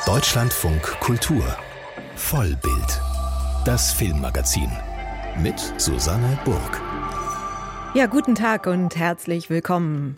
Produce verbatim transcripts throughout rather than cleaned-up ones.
Deutschlandfunk Kultur Vollbild, das Filmmagazin mit Susanne Burg. Ja, guten Tag und herzlich willkommen.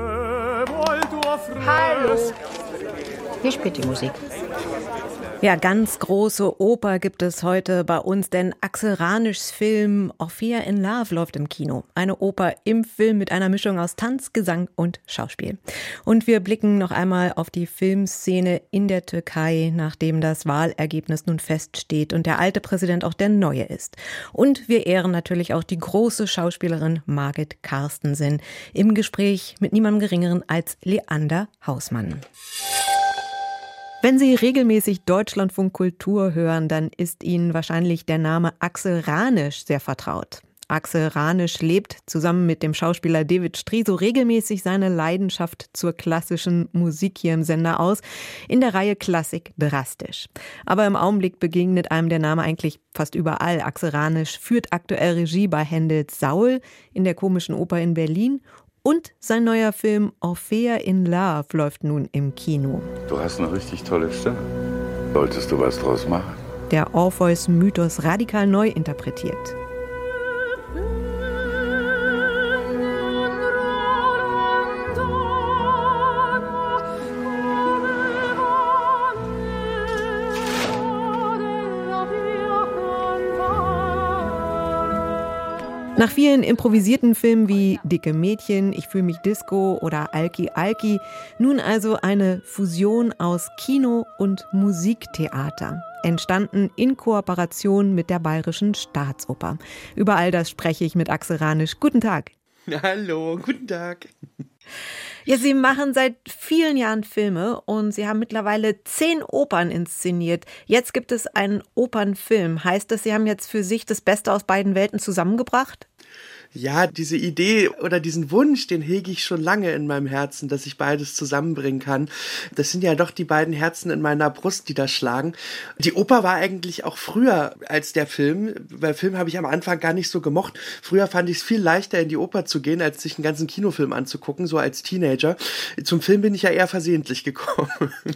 Hallo. Hier spielt die Musik. Ja, ganz große Oper gibt es heute bei uns, denn Axel Ranischs Film Orphea in Love läuft im Kino. Eine Oper im Film mit einer Mischung aus Tanz, Gesang und Schauspiel. Und wir blicken noch einmal auf die Filmszene in der Türkei, nachdem das Wahlergebnis nun feststeht und der alte Präsident auch der neue ist. Und wir ehren natürlich auch die große Schauspielerin Margit Carstensen im Gespräch mit niemandem Geringeren als Leander Hausmann. Wenn Sie regelmäßig Deutschlandfunk Kultur hören, dann ist Ihnen wahrscheinlich der Name Axel Ranisch sehr vertraut. Axel Ranisch lebt zusammen mit dem Schauspieler David Striso regelmäßig seine Leidenschaft zur klassischen Musik hier im Sender aus, in der Reihe Klassik drastisch. Aber im Augenblick begegnet einem der Name eigentlich fast überall. Axel Ranisch führt aktuell Regie bei Händels Saul in der Komischen Oper in Berlin. Und sein neuer Film Orphea in Love läuft nun im Kino. Du hast eine richtig tolle Stimme. Solltest du was draus machen? Der Orpheus-Mythos radikal neu interpretiert. Nach vielen improvisierten Filmen wie Dicke Mädchen, Ich fühl mich Disco oder Alki Alki, nun also eine Fusion aus Kino und Musiktheater. Entstanden in Kooperation mit der Bayerischen Staatsoper. Über all das spreche ich mit Axel Ranisch. Guten Tag. Hallo, guten Tag. Ja, Sie machen seit vielen Jahren Filme und Sie haben mittlerweile zehn Opern inszeniert. Jetzt gibt es einen Opernfilm. Heißt das, Sie haben jetzt für sich das Beste aus beiden Welten zusammengebracht? Ja, diese Idee oder diesen Wunsch, den hege ich schon lange in meinem Herzen, dass ich beides zusammenbringen kann. Das sind ja doch die beiden Herzen in meiner Brust, die da schlagen. Die Oper war eigentlich auch früher als der Film. Bei Film habe ich am Anfang gar nicht so gemocht. Früher fand ich es viel leichter, in die Oper zu gehen, als sich einen ganzen Kinofilm anzugucken, so als Teenager. Zum Film bin ich ja eher versehentlich gekommen.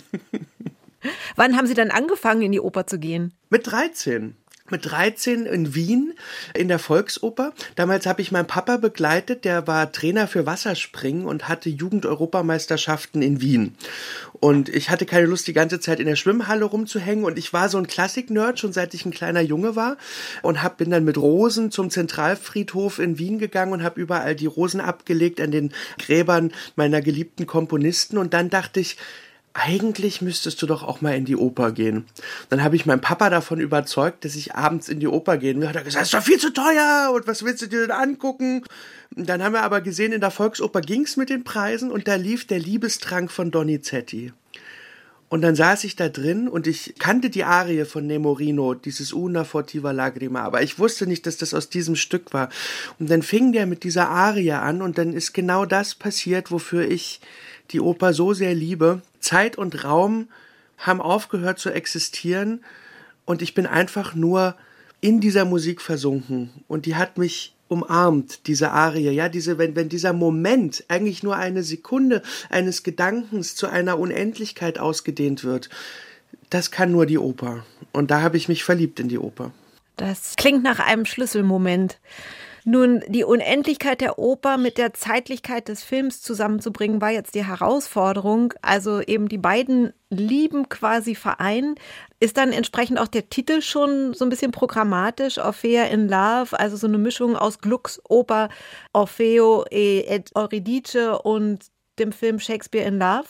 Wann haben Sie dann angefangen, in die Oper zu gehen? Mit dreizehn. Mit dreizehn in Wien in der Volksoper. Damals habe ich meinen Papa begleitet, der war Trainer für Wasserspringen und hatte Jugend-Europameisterschaften in Wien. Und ich hatte keine Lust, die ganze Zeit in der Schwimmhalle rumzuhängen und ich war so ein Klassik-Nerd, schon seit ich ein kleiner Junge war und hab, bin dann mit Rosen zum Zentralfriedhof in Wien gegangen und habe überall die Rosen abgelegt an den Gräbern meiner geliebten Komponisten und dann dachte ich, eigentlich müsstest du doch auch mal in die Oper gehen. Dann habe ich meinen Papa davon überzeugt, dass ich abends in die Oper gehen will. Hat er gesagt, das ist doch viel zu teuer und was willst du dir denn angucken? Und dann haben wir aber gesehen, in der Volksoper ging's mit den Preisen und da lief der Liebestrank von Donizetti. Und dann saß ich da drin und ich kannte die Arie von Nemorino, dieses Una fortiva lagrima, aber ich wusste nicht, dass das aus diesem Stück war. Und dann fing der mit dieser Arie an und dann ist genau das passiert, wofür ich die Oper so sehr liebe. Zeit und Raum haben aufgehört zu existieren und ich bin einfach nur in dieser Musik versunken und die hat mich umarmt, diese Arie, ja, diese, wenn, wenn dieser Moment eigentlich nur eine Sekunde eines Gedankens zu einer Unendlichkeit ausgedehnt wird, das kann nur die Oper und da habe ich mich verliebt in die Oper. Das klingt nach einem Schlüsselmoment. Nun, die Unendlichkeit der Oper mit der Zeitlichkeit des Films zusammenzubringen, war jetzt die Herausforderung. Also eben die beiden Lieben quasi vereinen. Ist dann entsprechend auch der Titel schon so ein bisschen programmatisch, Orphea in Love, also so eine Mischung aus Glucksoper, Orfeo et Euridice und dem Film Shakespeare in Love?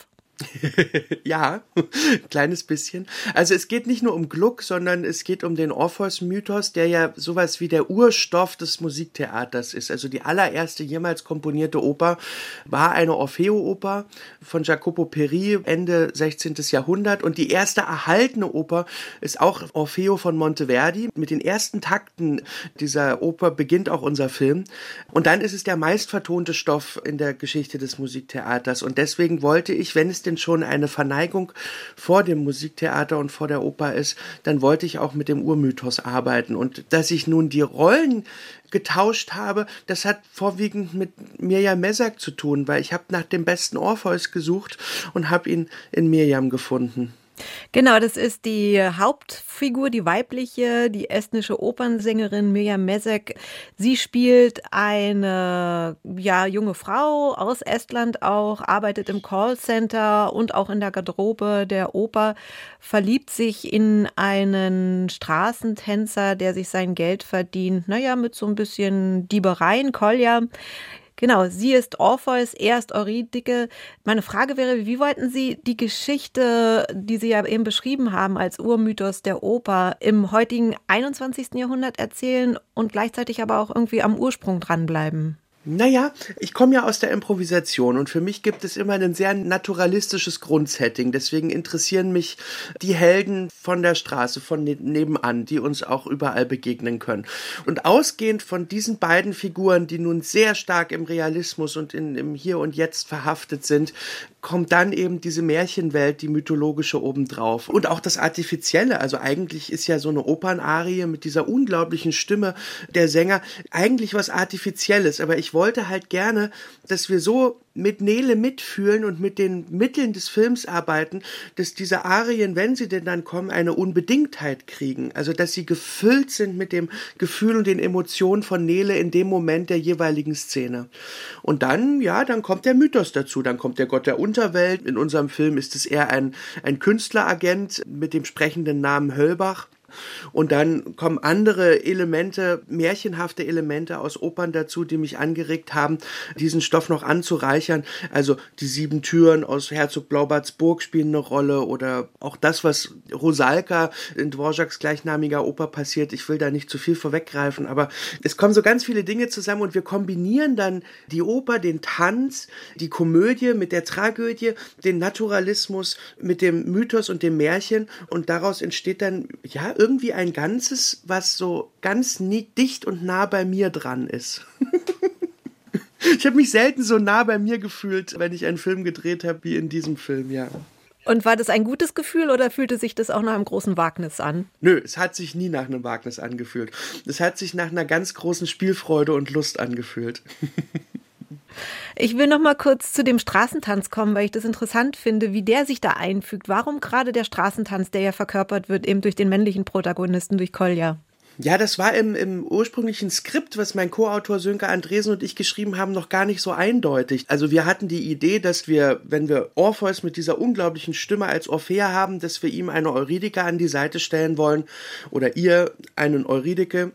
Ja, kleines bisschen. Also es geht nicht nur um Gluck, sondern es geht um den Orpheus-Mythos, der ja sowas wie der Urstoff des Musiktheaters ist. Also die allererste jemals komponierte Oper war eine Orfeo-Oper von Jacopo Peri, Ende sechzehnten. Jahrhundert. Und die erste erhaltene Oper ist auch Orfeo von Monteverdi. Mit den ersten Takten dieser Oper beginnt auch unser Film. Und dann ist es der meistvertonte Stoff in der Geschichte des Musiktheaters. Und deswegen wollte ich, wenn es denn schon eine Verneigung vor dem Musiktheater und vor der Oper ist, dann wollte ich auch mit dem Urmythos arbeiten. Und dass ich nun die Rollen getauscht habe, das hat vorwiegend mit Mirjam Messer zu tun, weil ich habe nach dem besten Orpheus gesucht und habe ihn in Mirjam gefunden. Genau, das ist die Hauptfigur, die weibliche, die estnische Opernsängerin Mirjam Mesek. Sie spielt eine ja, junge Frau aus Estland auch, arbeitet im Callcenter und auch in der Garderobe der Oper, verliebt sich in einen Straßentänzer, der sich sein Geld verdient, naja, mit so ein bisschen Diebereien, Kolja. Genau, sie ist Orpheus, er ist Eurydike. Meine Frage wäre, wie wollten Sie die Geschichte, die Sie ja eben beschrieben haben als Urmythos der Oper, im heutigen einundzwanzigsten Jahrhundert erzählen und gleichzeitig aber auch irgendwie am Ursprung dranbleiben? Naja, ich komme ja aus der Improvisation und für mich gibt es immer ein sehr naturalistisches Grundsetting. Deswegen interessieren mich die Helden von der Straße, von ne- nebenan, die uns auch überall begegnen können. Und ausgehend von diesen beiden Figuren, die nun sehr stark im Realismus und in, im Hier und Jetzt verhaftet sind, kommt dann eben diese Märchenwelt, die mythologische obendrauf. Und auch das Artifizielle, also eigentlich ist ja so eine Opernarie mit dieser unglaublichen Stimme der Sänger eigentlich was Artifizielles, aber ich wollte halt gerne, dass wir so mit Nele mitfühlen und mit den Mitteln des Films arbeiten, dass diese Arien, wenn sie denn dann kommen, eine Unbedingtheit kriegen. Also, dass sie gefüllt sind mit dem Gefühl und den Emotionen von Nele in dem Moment der jeweiligen Szene. Und dann, ja, dann kommt der Mythos dazu. Dann kommt der Gott der Unterwelt. In unserem Film ist es eher ein, ein Künstleragent mit dem sprechenden Namen Höllbach. Und dann kommen andere Elemente, märchenhafte Elemente aus Opern dazu, die mich angeregt haben, diesen Stoff noch anzureichern. Also die sieben Türen aus Herzog Blaubarts Burg spielen eine Rolle oder auch das, was Rusalka in Dvořáks gleichnamiger Oper passiert. Ich will da nicht zu viel vorweggreifen, aber es kommen so ganz viele Dinge zusammen und wir kombinieren dann die Oper, den Tanz, die Komödie mit der Tragödie, den Naturalismus mit dem Mythos und dem Märchen und daraus entsteht dann, ja, irgendwie ein Ganzes, was so ganz nie, dicht und nah bei mir dran ist. Ich habe mich selten so nah bei mir gefühlt, wenn ich einen Film gedreht habe, wie in diesem Film, ja. Und war das ein gutes Gefühl oder fühlte sich das auch nach einem großen Wagnis an? Nö, es hat sich nie nach einem Wagnis angefühlt. Es hat sich nach einer ganz großen Spielfreude und Lust angefühlt. Ich will noch mal kurz zu dem Straßentanz kommen, weil ich das interessant finde, wie der sich da einfügt. Warum gerade der Straßentanz, der ja verkörpert wird, eben durch den männlichen Protagonisten, durch Kolja? Ja, das war im, im ursprünglichen Skript, was mein Co-Autor Sönke Andresen und ich geschrieben haben, noch gar nicht so eindeutig. Also wir hatten die Idee, dass wir, wenn wir Orpheus mit dieser unglaublichen Stimme als Orphea haben, dass wir ihm eine Eurydike an die Seite stellen wollen oder ihr einen Eurydike,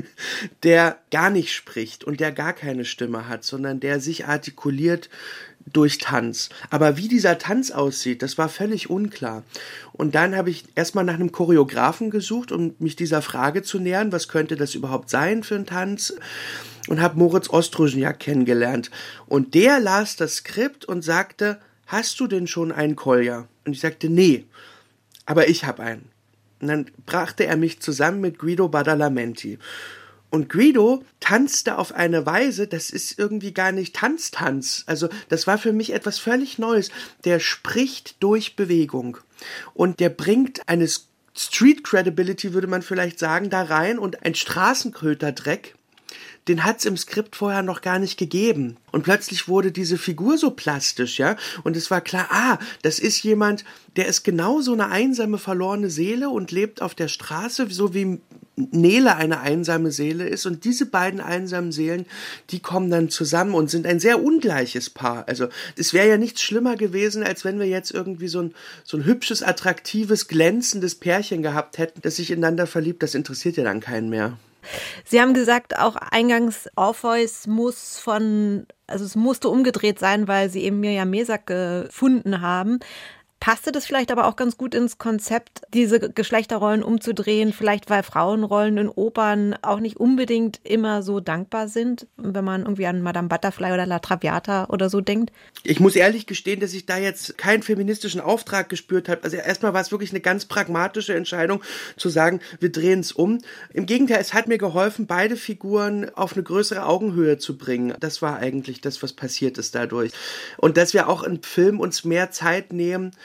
der gar nicht spricht und der gar keine Stimme hat, sondern der sich artikuliert durch Tanz. Aber wie dieser Tanz aussieht, das war völlig unklar. Und dann habe ich erstmal nach einem Choreografen gesucht, um mich dieser Frage zu nähern, was könnte das überhaupt sein für ein Tanz? Und habe Moritz Ostrozniak kennengelernt. Und der las das Skript und sagte, hast du denn schon einen Kolja? Und ich sagte, nee, aber ich habe einen. Und dann brachte er mich zusammen mit Guido Badalamenti. Und Guido tanzte auf eine Weise, das ist irgendwie gar nicht Tanztanz. Also das war für mich etwas völlig Neues. Der spricht durch Bewegung und der bringt eine Street Credibility, würde man vielleicht sagen, da rein und ein Straßenköterdreck, den hat's im Skript vorher noch gar nicht gegeben. Und plötzlich wurde diese Figur so plastisch, ja. Und es war klar, ah, das ist jemand, der ist genau so eine einsame, verlorene Seele und lebt auf der Straße, so wie Nele eine einsame Seele ist. Und diese beiden einsamen Seelen, die kommen dann zusammen und sind ein sehr ungleiches Paar. Also es wäre ja nichts schlimmer gewesen, als wenn wir jetzt irgendwie so ein, so ein hübsches, attraktives, glänzendes Pärchen gehabt hätten, das sich ineinander verliebt. Das interessiert ja dann keinen mehr. Sie haben gesagt, auch eingangs, Orpheus muss von, also es musste umgedreht sein, weil Sie eben Mirjam Mesek gefunden haben. Passte das vielleicht aber auch ganz gut ins Konzept, diese Geschlechterrollen umzudrehen, vielleicht weil Frauenrollen in Opern auch nicht unbedingt immer so dankbar sind, wenn man irgendwie an Madame Butterfly oder La Traviata oder so denkt? Ich muss ehrlich gestehen, dass ich da jetzt keinen feministischen Auftrag gespürt habe. Also erstmal war es wirklich eine ganz pragmatische Entscheidung, zu sagen, wir drehen es um. Im Gegenteil, es hat mir geholfen, beide Figuren auf eine größere Augenhöhe zu bringen. Das war eigentlich das, was passiert ist dadurch. Und dass wir auch im Film uns mehr Zeit nehmen,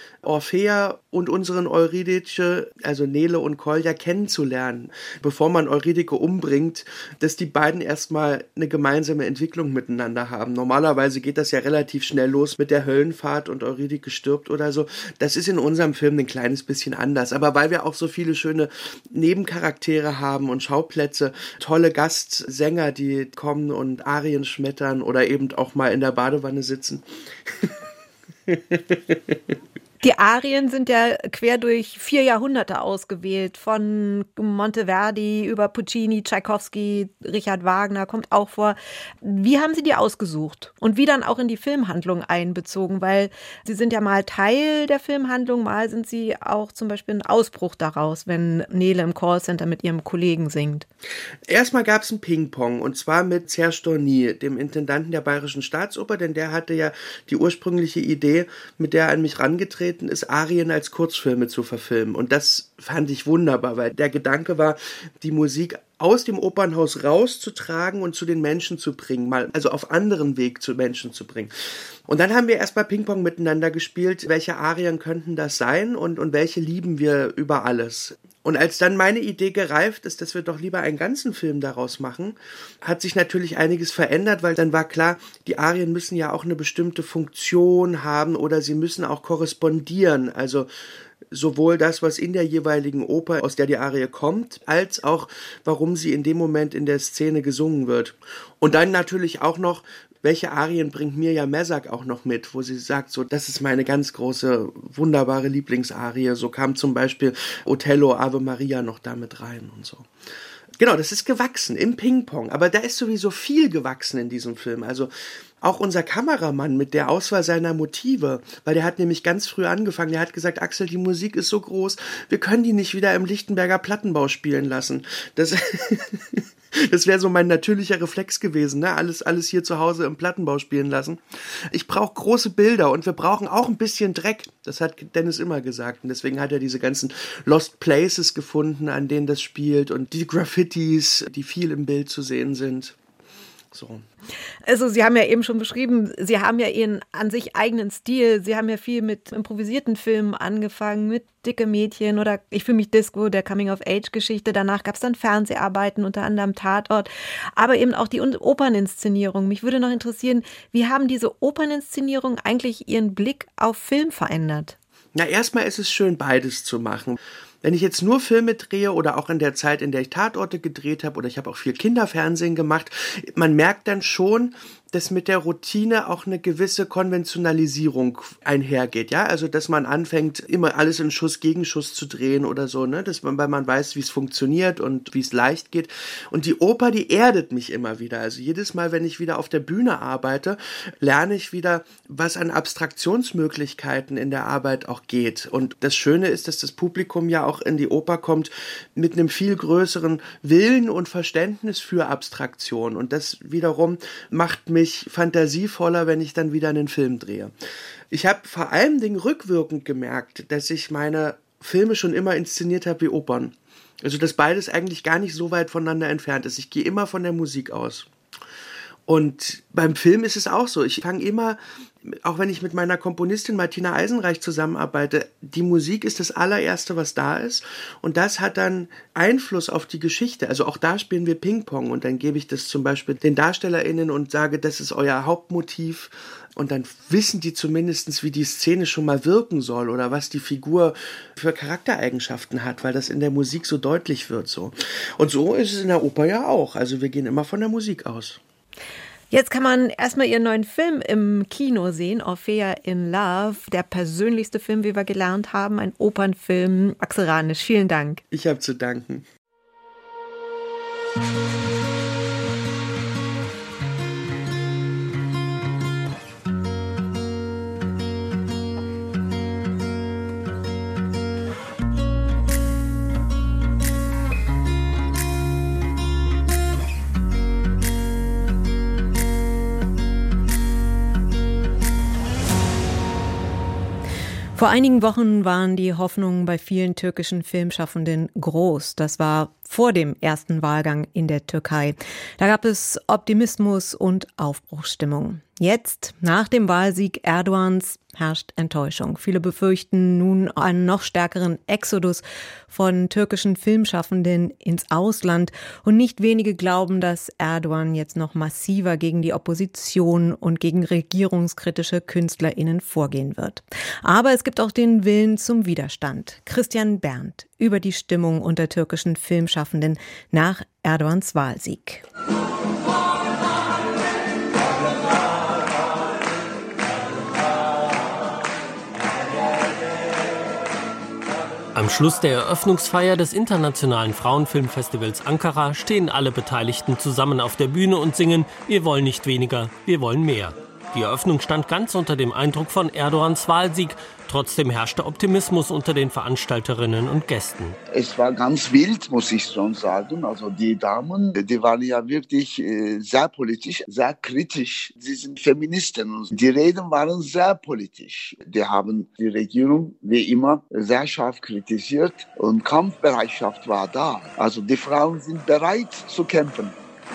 Orfea und unseren Eurydice, also Nele und Kolja, kennenzulernen, bevor man Eurydike umbringt, dass die beiden erstmal eine gemeinsame Entwicklung miteinander haben. Normalerweise geht das ja relativ schnell los mit der Höllenfahrt und Eurydike stirbt oder so. Das ist in unserem Film ein kleines bisschen anders. Aber weil wir auch so viele schöne Nebencharaktere haben und Schauplätze, tolle Gastsänger, die kommen und Arien schmettern oder eben auch mal in der Badewanne sitzen. Die Arien sind ja quer durch vier Jahrhunderte ausgewählt, von Monteverdi über Puccini, Tschaikowski, Richard Wagner kommt auch vor. Wie haben Sie die ausgesucht und wie dann auch in die Filmhandlung einbezogen? Weil Sie sind ja mal Teil der Filmhandlung, mal sind Sie auch zum Beispiel ein Ausbruch daraus, wenn Nele im Callcenter mit ihrem Kollegen singt. Erstmal gab es ein Ping-Pong und zwar mit Serge Dorny, dem Intendanten der Bayerischen Staatsoper, denn der hatte ja die ursprüngliche Idee, mit der er an mich rangetreten ist, Arien als Kurzfilme zu verfilmen. Und das fand ich wunderbar, weil der Gedanke war, die Musik aus dem Opernhaus rauszutragen und zu den Menschen zu bringen, mal also auf anderen Weg zu Menschen zu bringen. Und dann haben wir erstmal Ping-Pong miteinander gespielt, welche Arien könnten das sein und, und welche lieben wir über alles. Und als dann meine Idee gereift ist, dass wir doch lieber einen ganzen Film daraus machen, hat sich natürlich einiges verändert, weil dann war klar, die Arien müssen ja auch eine bestimmte Funktion haben oder sie müssen auch korrespondieren, also sowohl das, was in der jeweiligen Oper, aus der die Arie kommt, als auch, warum sie in dem Moment in der Szene gesungen wird. Und dann natürlich auch noch, welche Arien bringt Mirja Messak auch noch mit, wo sie sagt, so, das ist meine ganz große, wunderbare Lieblingsarie. So kam zum Beispiel Othello, Ave Maria noch damit rein und so. Genau, das ist gewachsen im Ping-Pong, aber da ist sowieso viel gewachsen in diesem Film. Also auch unser Kameramann mit der Auswahl seiner Motive, weil der hat nämlich ganz früh angefangen, der hat gesagt, Axel, die Musik ist so groß, wir können die nicht wieder im Lichtenberger Plattenbau spielen lassen. Das, das wäre so mein natürlicher Reflex gewesen, ne? Alles, alles hier zu Hause im Plattenbau spielen lassen. Ich brauche große Bilder und wir brauchen auch ein bisschen Dreck. Das hat Dennis immer gesagt und deswegen hat er diese ganzen Lost Places gefunden, an denen das spielt und die Graffitis, die viel im Bild zu sehen sind. So. Also Sie haben ja eben schon beschrieben, Sie haben ja Ihren an sich eigenen Stil. Sie haben ja viel mit improvisierten Filmen angefangen, mit Dicke Mädchen oder Ich fühle mich Disco, der Coming-of-Age-Geschichte. Danach gab es dann Fernseharbeiten, unter anderem Tatort, aber eben auch die Operninszenierung. Mich würde noch interessieren, wie haben diese Operninszenierungen eigentlich Ihren Blick auf Film verändert? Na, erstmal ist es schön, beides zu machen. Wenn ich jetzt nur Filme drehe oder auch in der Zeit, in der ich Tatorte gedreht habe oder ich habe auch viel Kinderfernsehen gemacht, man merkt dann schon, dass mit der Routine auch eine gewisse Konventionalisierung einhergeht, ja, also dass man anfängt, immer alles in Schuss gegen Schuss zu drehen oder so, ne, dass man, weil man weiß, wie es funktioniert und wie es leicht geht. Und die Oper, die erdet mich immer wieder. Also jedes Mal, wenn ich wieder auf der Bühne arbeite, lerne ich wieder, was an Abstraktionsmöglichkeiten in der Arbeit auch geht. Und das Schöne ist, dass das Publikum ja auch in die Oper kommt mit einem viel größeren Willen und Verständnis für Abstraktion. Und das wiederum macht mich fantasievoller, wenn ich dann wieder einen Film drehe. Ich habe vor allem Dingen rückwirkend gemerkt, dass ich meine Filme schon immer inszeniert habe wie Opern. Also dass beides eigentlich gar nicht so weit voneinander entfernt ist. Ich gehe immer von der Musik aus. Und beim Film ist es auch so. Ich fange immer, auch wenn ich mit meiner Komponistin Martina Eisenreich zusammenarbeite, die Musik ist das allererste, was da ist. Und das hat dann Einfluss auf die Geschichte. Also auch da spielen wir Ping-Pong. Und dann gebe ich das zum Beispiel den DarstellerInnen und sage, das ist euer Hauptmotiv. Und dann wissen die zumindest, wie die Szene schon mal wirken soll oder was die Figur für Charaktereigenschaften hat, weil das in der Musik so deutlich wird. So. Und so ist es in der Oper ja auch. Also wir gehen immer von der Musik aus. Jetzt kann man erstmal Ihren neuen Film im Kino sehen, Orfea in Love, der persönlichste Film, wie wir gelernt haben, ein Opernfilm. Axel Ranisch, vielen Dank. Ich habe zu danken. Vor einigen Wochen waren die Hoffnungen bei vielen türkischen Filmschaffenden groß. Das war vor dem ersten Wahlgang in der Türkei. Da gab es Optimismus und Aufbruchsstimmung. Jetzt, nach dem Wahlsieg Erdogans, herrscht Enttäuschung. Viele befürchten nun einen noch stärkeren Exodus von türkischen Filmschaffenden ins Ausland. Und nicht wenige glauben, dass Erdogan jetzt noch massiver gegen die Opposition und gegen regierungskritische KünstlerInnen vorgehen wird. Aber es gibt auch den Willen zum Widerstand. Christian Berndt über die Stimmung unter türkischen Filmschaffenden nach Erdogans Wahlsieg. Am Schluss der Eröffnungsfeier des Internationalen Frauenfilmfestivals Ankara stehen alle Beteiligten zusammen auf der Bühne und singen „Wir wollen nicht weniger, wir wollen mehr". Die Eröffnung stand ganz unter dem Eindruck von Erdogans Wahlsieg. Trotzdem herrschte Optimismus unter den Veranstalterinnen und Gästen. Es war ganz wild, muss ich schon sagen. Also die Damen, die waren ja wirklich sehr politisch, sehr kritisch. Sie sind Feministen. Die Reden waren sehr politisch. Die haben die Regierung wie immer sehr scharf kritisiert und Kampfbereitschaft war da. Also die Frauen sind bereit zu kämpfen.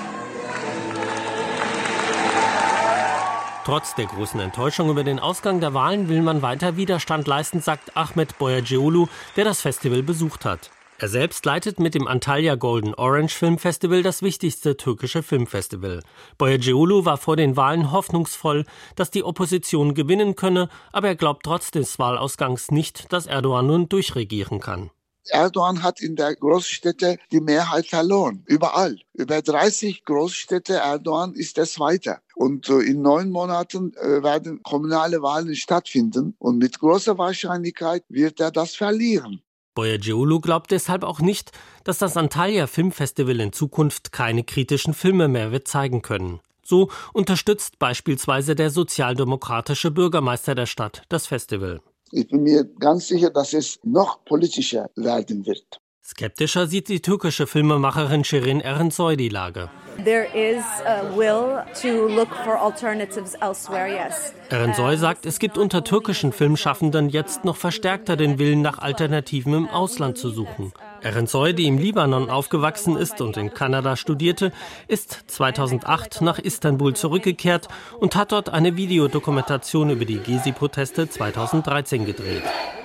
Trotz der großen Enttäuschung über den Ausgang der Wahlen will man weiter Widerstand leisten, sagt Ahmet Boyacıoğlu, der das Festival besucht hat. Er selbst leitet mit dem Antalya Golden Orange Film Festival das wichtigste türkische Filmfestival. Boyacıoğlu war vor den Wahlen hoffnungsvoll, dass die Opposition gewinnen könne, aber er glaubt trotz des Wahlausgangs nicht, dass Erdogan nun durchregieren kann. Erdogan hat in der Großstädte die Mehrheit verloren. Überall. Über dreißig Großstädte. Erdogan ist der Zweite. Und in neun Monaten werden kommunale Wahlen stattfinden. Und mit großer Wahrscheinlichkeit wird er das verlieren. Boyacıoğlu glaubt deshalb auch nicht, dass das Antalya Filmfestival in Zukunft keine kritischen Filme mehr wird zeigen können. So unterstützt beispielsweise der sozialdemokratische Bürgermeister der Stadt das Festival. Ich bin mir ganz sicher, dass es noch politischer werden wird. Skeptischer sieht die türkische Filmemacherin Şirin Erensoy die Lage. There is a will to look for alternatives elsewhere, yes. Erensoy sagt, es gibt unter türkischen Filmschaffenden jetzt noch verstärkter den Willen nach Alternativen im Ausland zu suchen. Erensoy, die im Libanon aufgewachsen ist und in Kanada studierte, ist zweitausendacht nach Istanbul zurückgekehrt und hat dort eine Videodokumentation über die Gezi-Proteste zweitausenddreizehn gedreht.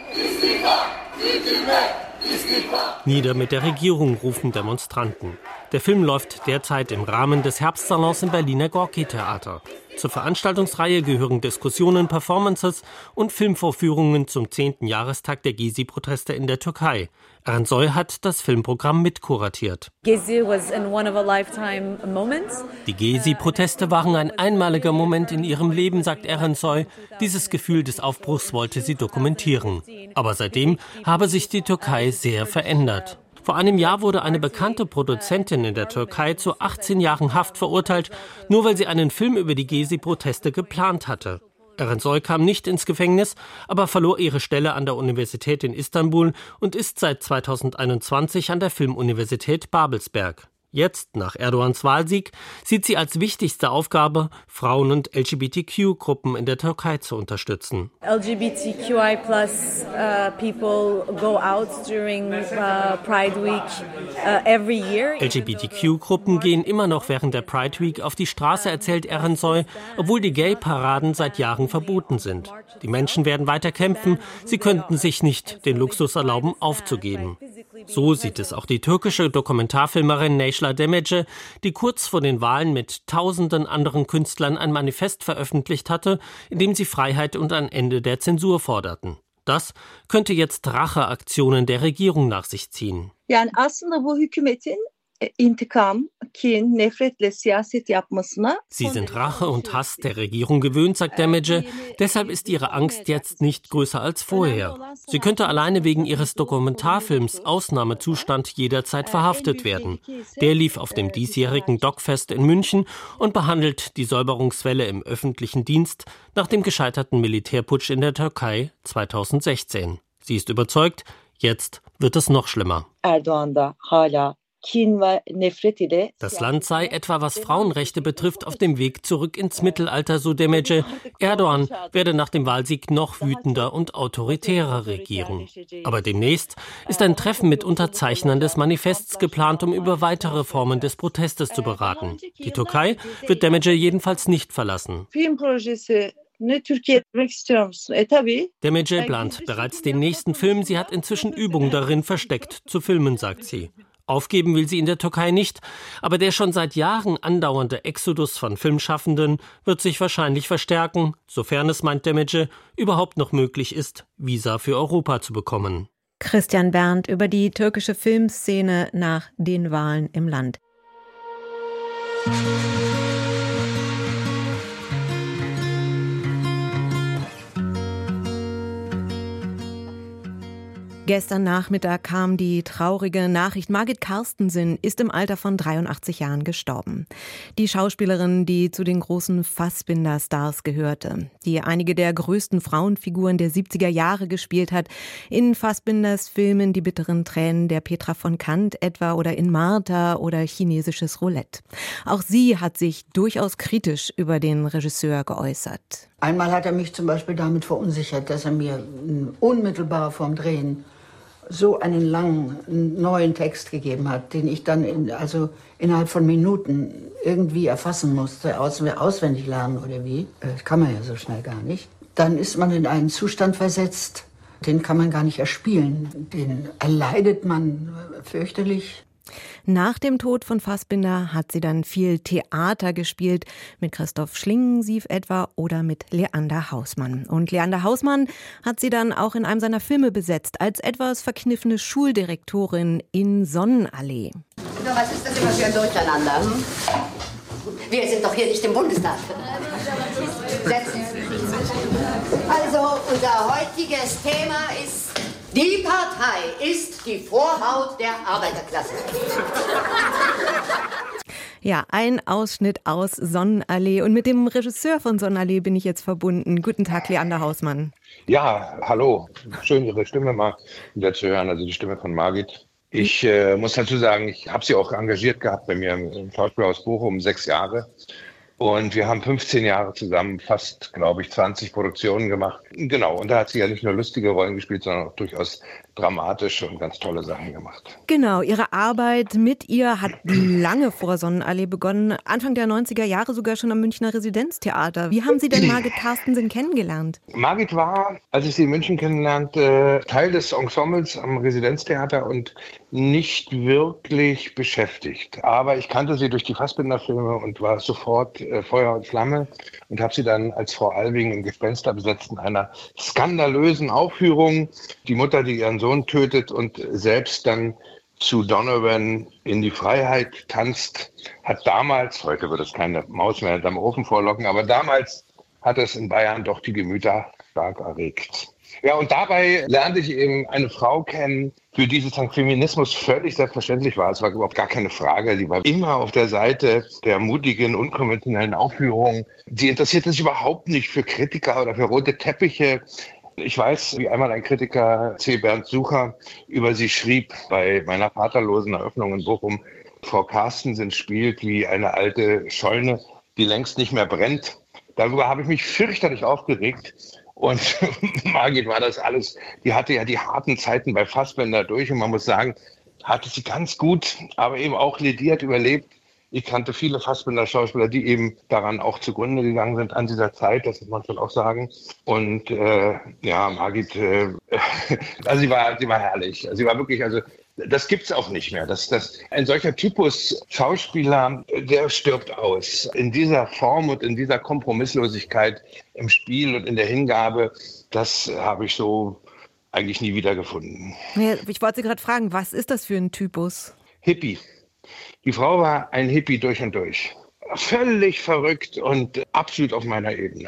Nieder mit der Regierung, rufen Demonstranten. Der Film läuft derzeit im Rahmen des Herbstsalons im Berliner Gorki-Theater. Zur Veranstaltungsreihe gehören Diskussionen, Performances und Filmvorführungen zum zehnten Jahrestag der Gezi-Proteste in der Türkei. Erensoy hat das Filmprogramm mitkuratiert. Gezi was in one of a lifetime moments. Die Gezi-Proteste waren ein einmaliger Moment in ihrem Leben, sagt Erensoy. Dieses Gefühl des Aufbruchs wollte sie dokumentieren. Aber seitdem habe sich die Türkei sehr verändert. Vor einem Jahr wurde eine bekannte Produzentin in der Türkei zu achtzehn Jahren Haft verurteilt, nur weil sie einen Film über die Gezi-Proteste geplant hatte. Erensoy kam nicht ins Gefängnis, aber verlor ihre Stelle an der Universität in Istanbul und ist seit zweitausendeinundzwanzig an der Filmuniversität Babelsberg. Jetzt, nach Erdogans Wahlsieg, sieht sie als wichtigste Aufgabe, Frauen- und L G B T Q-Gruppen in der Türkei zu unterstützen. L G B T Q I plus uh, people go out during uh, Pride Week uh, every year. L G B T Q-Gruppen gehen immer noch während der Pride Week auf die Straße, erzählt Erensoy, obwohl die Gay-Paraden seit Jahren verboten sind. Die Menschen werden weiter kämpfen, sie könnten sich nicht den Luxus erlauben, aufzugeben. So sieht es auch die türkische Dokumentarfilmerin Necla Demirci, die kurz vor den Wahlen mit tausenden anderen Künstlern ein Manifest veröffentlicht hatte, in dem sie Freiheit und ein Ende der Zensur forderten. Das könnte jetzt Racheaktionen der Regierung nach sich ziehen. Yani aslında bu hükümetin intikam, kin, nefretle siyaset yapmasına. Sie sind Rache und Hass der Regierung gewöhnt, sagt Demirci. Deshalb ist ihre Angst jetzt nicht größer als vorher. Sie könnte alleine wegen ihres Dokumentarfilms Ausnahmezustand jederzeit verhaftet werden. Der lief auf dem diesjährigen Docfest in München und behandelt die Säuberungswelle im öffentlichen Dienst nach dem gescheiterten Militärputsch in der Türkei zweitausendsechzehn. Sie ist überzeugt, jetzt wird es noch schlimmer. Erdoğan'da hala Das Land sei etwa was Frauenrechte betrifft auf dem Weg zurück ins Mittelalter, so Demece. Erdogan werde nach dem Wahlsieg noch wütender und autoritärer regieren. Aber demnächst ist ein Treffen mit Unterzeichnern des Manifests geplant, um über weitere Formen des Protestes zu beraten. Die Türkei wird Demece jedenfalls nicht verlassen. Demece plant bereits den nächsten Film. Sie hat inzwischen Übung darin, versteckt zu filmen, sagt sie. Aufgeben will sie in der Türkei nicht, aber der schon seit Jahren andauernde Exodus von Filmschaffenden wird sich wahrscheinlich verstärken, sofern es, meint Demece, überhaupt noch möglich ist, Visa für Europa zu bekommen. Christian Berndt über die türkische Filmszene nach den Wahlen im Land. Gestern Nachmittag kam die traurige Nachricht, Margit Carstensen ist im Alter von dreiundachtzig Jahren gestorben. Die Schauspielerin, die zu den großen Fassbinder-Stars gehörte, die einige der größten Frauenfiguren der siebziger Jahre gespielt hat, in Fassbinders Filmen Die bitteren Tränen der Petra von Kant etwa oder in Martha oder Chinesisches Roulette. Auch sie hat sich durchaus kritisch über den Regisseur geäußert. Einmal hat er mich zum Beispiel damit verunsichert, dass er mir unmittelbar vorm Drehen so einen langen, neuen Text gegeben hat, den ich dann in, also innerhalb von Minuten irgendwie erfassen musste, aus, auswendig lernen oder wie. Das kann man ja so schnell gar nicht. Dann ist man in einen Zustand versetzt, den kann man gar nicht erspielen. Den erleidet man fürchterlich. Nach dem Tod von Fassbinder hat sie dann viel Theater gespielt, mit Christoph Schlingensief etwa oder mit Leander Hausmann. Und Leander Hausmann hat sie dann auch in einem seiner Filme besetzt, als etwas verkniffene Schuldirektorin in Sonnenallee. Na, was ist das immer für ein Durcheinander? Hm? Wir sind doch hier nicht im Bundestag. Setzen Sie. Also, unser heutiges Thema ist: Die Partei ist die Vorhaut der Arbeiterklasse. Ja, ein Ausschnitt aus Sonnenallee. Und mit dem Regisseur von Sonnenallee bin ich jetzt verbunden. Guten Tag, Leander Hausmann. Ja, hallo. Schön, Ihre Stimme mal wieder zu hören, also die Stimme von Margit. Ich äh, muss dazu sagen, ich habe sie auch engagiert gehabt bei mir im Schauspielhaus Bochum, sechs Jahre. Und wir haben fünfzehn Jahre zusammen fast, glaube ich, zwanzig Produktionen gemacht. Genau, und da hat sie ja nicht nur lustige Rollen gespielt, sondern auch durchaus dramatische und ganz tolle Sachen gemacht. Genau, Ihre Arbeit mit ihr hat lange vor Sonnenallee begonnen, Anfang der neunziger Jahre sogar schon am Münchner Residenztheater. Wie haben Sie denn Margit Carstensen kennengelernt? Margit war, als ich sie in München kennenlernte, Teil des Ensembles am Residenztheater und nicht wirklich beschäftigt. Aber ich kannte sie durch die Fassbinder-Filme und war sofort äh, Feuer und Flamme und habe sie dann als Frau Alving im Gespenster besetzt in einer skandalösen Aufführung. Die Mutter, die ihren Sohn tötet und selbst dann zu Donovan in die Freiheit tanzt, hat damals, heute wird es keine Maus mehr hinterm Ofen vorlocken, aber damals hat es in Bayern doch die Gemüter stark erregt. Ja, und dabei lernte ich eben eine Frau kennen, für die sozusagen Feminismus völlig selbstverständlich war. Es war überhaupt gar keine Frage. Die war immer auf der Seite der mutigen, unkonventionellen Aufführungen. Sie interessierte sich überhaupt nicht für Kritiker oder für rote Teppiche. Ich weiß, wie einmal ein Kritiker, C. Bernd Sucher, über sie schrieb bei meiner vaterlosen Eröffnung in Bochum: Frau Carstensen spielt wie eine alte Scheune, die längst nicht mehr brennt. Darüber habe ich mich fürchterlich aufgeregt. Und Margit war das alles, die hatte ja die harten Zeiten bei Fassbinder durch und man muss sagen, hatte sie ganz gut, aber eben auch lediert überlebt. Ich kannte viele Fassbinder-Schauspieler, die eben daran auch zugrunde gegangen sind an dieser Zeit, das muss man schon auch sagen. Und äh, ja, Margit, äh, also sie war, sie war herrlich. Sie war wirklich, also das gibt's auch nicht mehr. Das, das, ein solcher Typus Schauspieler, der stirbt aus. In dieser Form und in dieser Kompromisslosigkeit im Spiel und in der Hingabe, das habe ich so eigentlich nie wiedergefunden. Ja, ich wollte Sie gerade fragen, was ist das für ein Typus? Hippie. Die Frau war ein Hippie durch und durch. Völlig verrückt und absolut auf meiner Ebene.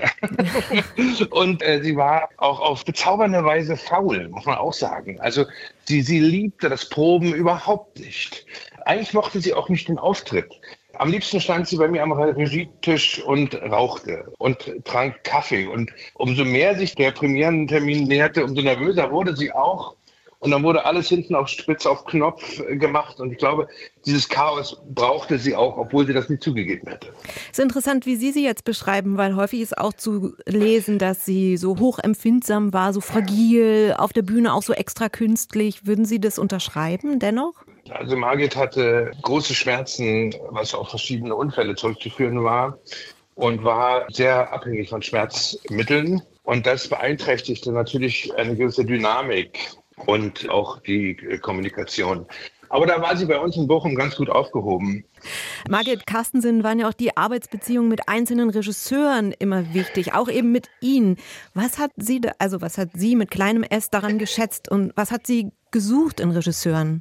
Und äh, sie war auch auf bezaubernde Weise faul, muss man auch sagen. Also sie, sie liebte das Proben überhaupt nicht. Eigentlich mochte sie auch nicht den Auftritt. Am liebsten stand sie bei mir am Regietisch und rauchte und trank Kaffee. Und umso mehr sich der Premierentermin näherte, umso nervöser wurde sie auch. Und dann wurde alles hinten auf Spitz auf Knopf gemacht. Und ich glaube, dieses Chaos brauchte sie auch, obwohl sie das nie zugegeben hätte. Es ist interessant, wie Sie sie jetzt beschreiben, weil häufig ist auch zu lesen, dass sie so hochempfindsam war, so fragil, auf der Bühne auch so extra künstlich. Würden Sie das unterschreiben dennoch? Also Margit hatte große Schmerzen, was auf verschiedene Unfälle zurückzuführen war und war sehr abhängig von Schmerzmitteln. Und das beeinträchtigte natürlich eine gewisse Dynamik und auch die Kommunikation. Aber da war sie bei uns in Bochum ganz gut aufgehoben. Margit Carstensen, waren ja auch die Arbeitsbeziehungen mit einzelnen Regisseuren immer wichtig, auch eben mit Ihnen. Was hat sie, also was hat sie mit kleinem S daran geschätzt und was hat sie gesucht in Regisseuren?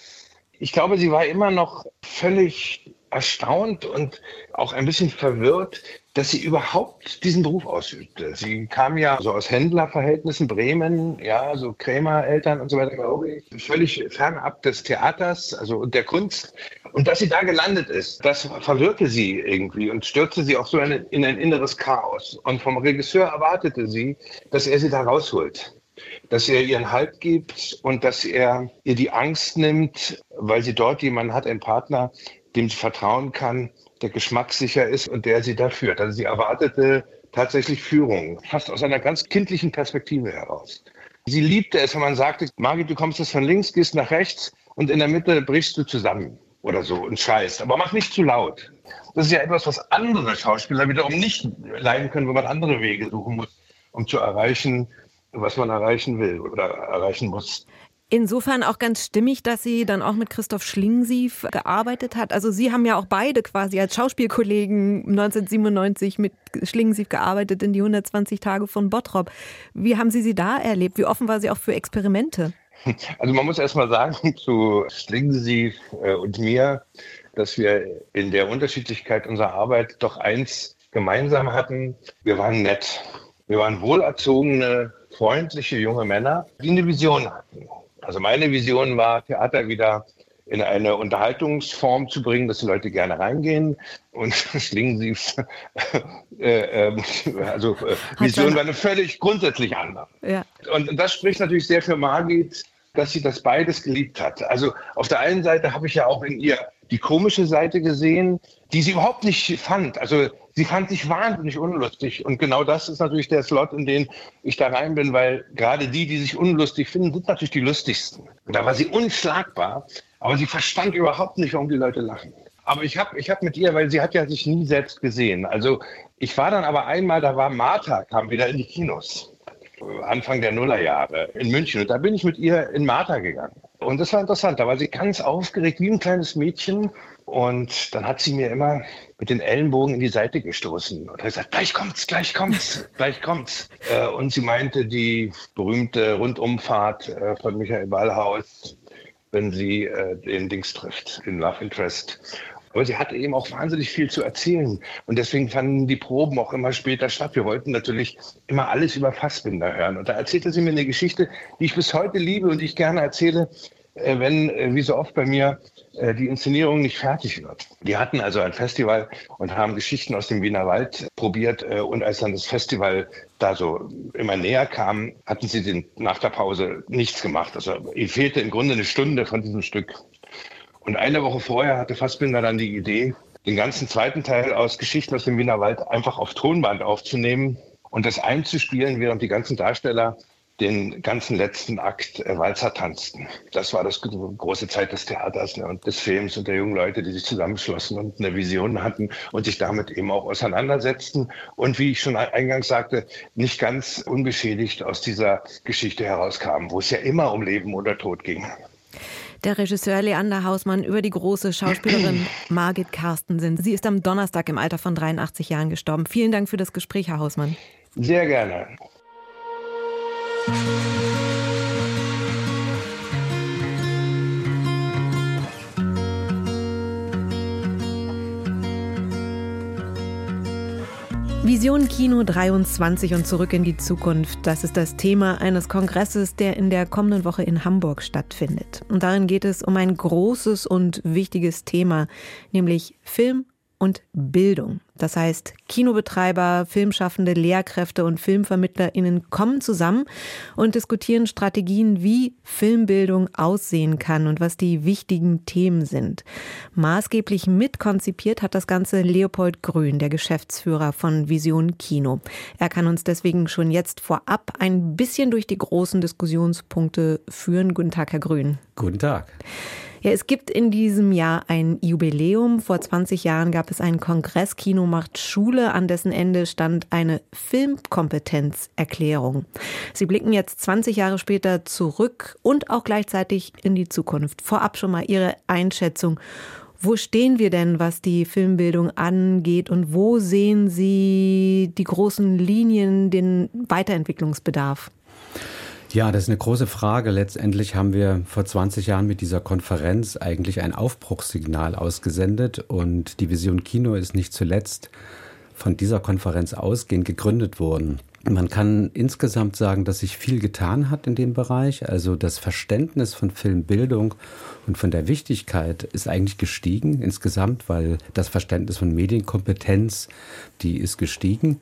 Ich glaube, sie war immer noch völlig erstaunt und auch ein bisschen verwirrt, dass sie überhaupt diesen Beruf ausübte. Sie kam ja so aus Händlerverhältnissen, Bremen, ja, so Krämereltern und so weiter, glaube ich, völlig fernab des Theaters, also und der Kunst. Und dass sie da gelandet ist, das verwirrte sie irgendwie und stürzte sie auch so in, in ein inneres Chaos. Und vom Regisseur erwartete sie, dass er sie da rausholt, dass er ihr einen Halt gibt und dass er ihr die Angst nimmt, weil sie dort jemanden hat, einen Partner, dem sie vertrauen kann, der geschmackssicher ist und der sie da führt. Also sie erwartete tatsächlich Führung, fast aus einer ganz kindlichen Perspektive heraus. Sie liebte es, wenn man sagte, Margit, du kommst jetzt von links, gehst nach rechts und in der Mitte brichst du zusammen oder so und scheißt. Aber mach nicht zu laut. Das ist ja etwas, was andere Schauspieler wiederum nicht leiden können, wo man andere Wege suchen muss, um zu erreichen, was man erreichen will oder erreichen muss. Insofern auch ganz stimmig, dass sie dann auch mit Christoph Schlingensief gearbeitet hat. Also Sie haben ja auch beide quasi als Schauspielkollegen neunzehnhundertsiebenundneunzig mit Schlingensief gearbeitet in die hundertzwanzig Tage von Bottrop. Wie haben Sie sie da erlebt? Wie offen war sie auch für Experimente? Also man muss erst mal sagen zu Schlingensief und mir, dass wir in der Unterschiedlichkeit unserer Arbeit doch eins gemeinsam hatten. Wir waren nett. Wir waren wohlerzogene, freundliche junge Männer, die eine Vision hatten. Also meine Vision war, Theater wieder in eine Unterhaltungsform zu bringen, dass die Leute gerne reingehen. Und Schlingensiefs äh, äh, also, äh, Vision war eine völlig grundsätzlich andere. Ja. Und das spricht natürlich sehr für Margit, dass sie das beides geliebt hat. Also auf der einen Seite habe ich ja auch in ihr die komische Seite gesehen, die sie überhaupt nicht fand. Also sie fand sich wahnsinnig unlustig. Und genau das ist natürlich der Slot, in den ich da rein bin, weil gerade die, die sich unlustig finden, sind natürlich die lustigsten. Und da war sie unschlagbar, aber sie verstand überhaupt nicht, warum die Leute lachen. Aber ich habe ich hab mit ihr, weil sie hat ja sich nie selbst gesehen. Also ich war dann aber einmal, da war Martha, kam wieder in die Kinos. Anfang der Nullerjahre in München. Und da bin ich mit ihr in Martha gegangen. Und das war interessant. Da war sie ganz aufgeregt, wie ein kleines Mädchen. Und dann hat sie mir immer mit den Ellenbogen in die Seite gestoßen. Und hat gesagt, gleich kommt's, gleich kommt's, gleich kommt's. Und sie meinte die berühmte Rundumfahrt von Michael Ballhaus, wenn sie den Dings trifft, den Love Interest. Aber sie hatte eben auch wahnsinnig viel zu erzählen. Und deswegen fanden die Proben auch immer später statt. Wir wollten natürlich immer alles über Fassbinder hören. Und da erzählte sie mir eine Geschichte, die ich bis heute liebe und die ich gerne erzähle, wenn, wie so oft bei mir, die Inszenierung nicht fertig wird. Die hatten also ein Festival und haben Geschichten aus dem Wiener Wald probiert. Und als dann das Festival da so immer näher kam, hatten sie den, nach der Pause nichts gemacht. Also ihnen fehlte im Grunde eine Stunde von diesem Stück. Und eine Woche vorher hatte Fassbinder dann die Idee, den ganzen zweiten Teil aus Geschichten aus dem Wiener Wald einfach auf Tonband aufzunehmen und das einzuspielen, während die ganzen Darsteller den ganzen letzten Akt äh, Walzer tanzten. Das war das große Zeit des Theaters, ne, und des Films und der jungen Leute, die sich zusammenschlossen und eine Vision hatten und sich damit eben auch auseinandersetzten. Und wie ich schon eingangs sagte, nicht ganz unbeschädigt aus dieser Geschichte herauskamen, wo es ja immer um Leben oder Tod ging. Der Regisseur Leander Hausmann über die große Schauspielerin Margit Carstensen. Sie ist am Donnerstag im Alter von dreiundachtzig Jahren gestorben. Vielen Dank für das Gespräch, Herr Hausmann. Sehr gerne. Vision Kino dreiundzwanzig und zurück in die Zukunft. Das ist das Thema eines Kongresses, der in der kommenden Woche in Hamburg stattfindet. Und darin geht es um ein großes und wichtiges Thema, nämlich Film und Bildung. Das heißt, Kinobetreiber, Filmschaffende, Lehrkräfte und FilmvermittlerInnen kommen zusammen und diskutieren Strategien, wie Filmbildung aussehen kann und was die wichtigen Themen sind. Maßgeblich mitkonzipiert hat das Ganze Leopold Grün, der Geschäftsführer von Vision Kino. Er kann uns deswegen schon jetzt vorab ein bisschen durch die großen Diskussionspunkte führen. Guten Tag, Herr Grün. Guten Tag. Ja, es gibt in diesem Jahr ein Jubiläum. Vor zwanzig Jahren gab es einen Kongress Kino macht Schule, an dessen Ende stand eine Filmkompetenzerklärung. Sie blicken jetzt zwanzig Jahre später zurück und auch gleichzeitig in die Zukunft. Vorab schon mal Ihre Einschätzung. Wo stehen wir denn, was die Filmbildung angeht, und wo sehen Sie die großen Linien, den Weiterentwicklungsbedarf? Ja, das ist eine große Frage. Letztendlich haben wir vor zwanzig Jahren mit dieser Konferenz eigentlich ein Aufbruchssignal ausgesendet, und die Vision Kino ist nicht zuletzt von dieser Konferenz ausgehend gegründet worden. Man kann insgesamt sagen, dass sich viel getan hat in dem Bereich. Also das Verständnis von Filmbildung und von der Wichtigkeit ist eigentlich gestiegen insgesamt, weil das Verständnis von Medienkompetenz, die ist gestiegen.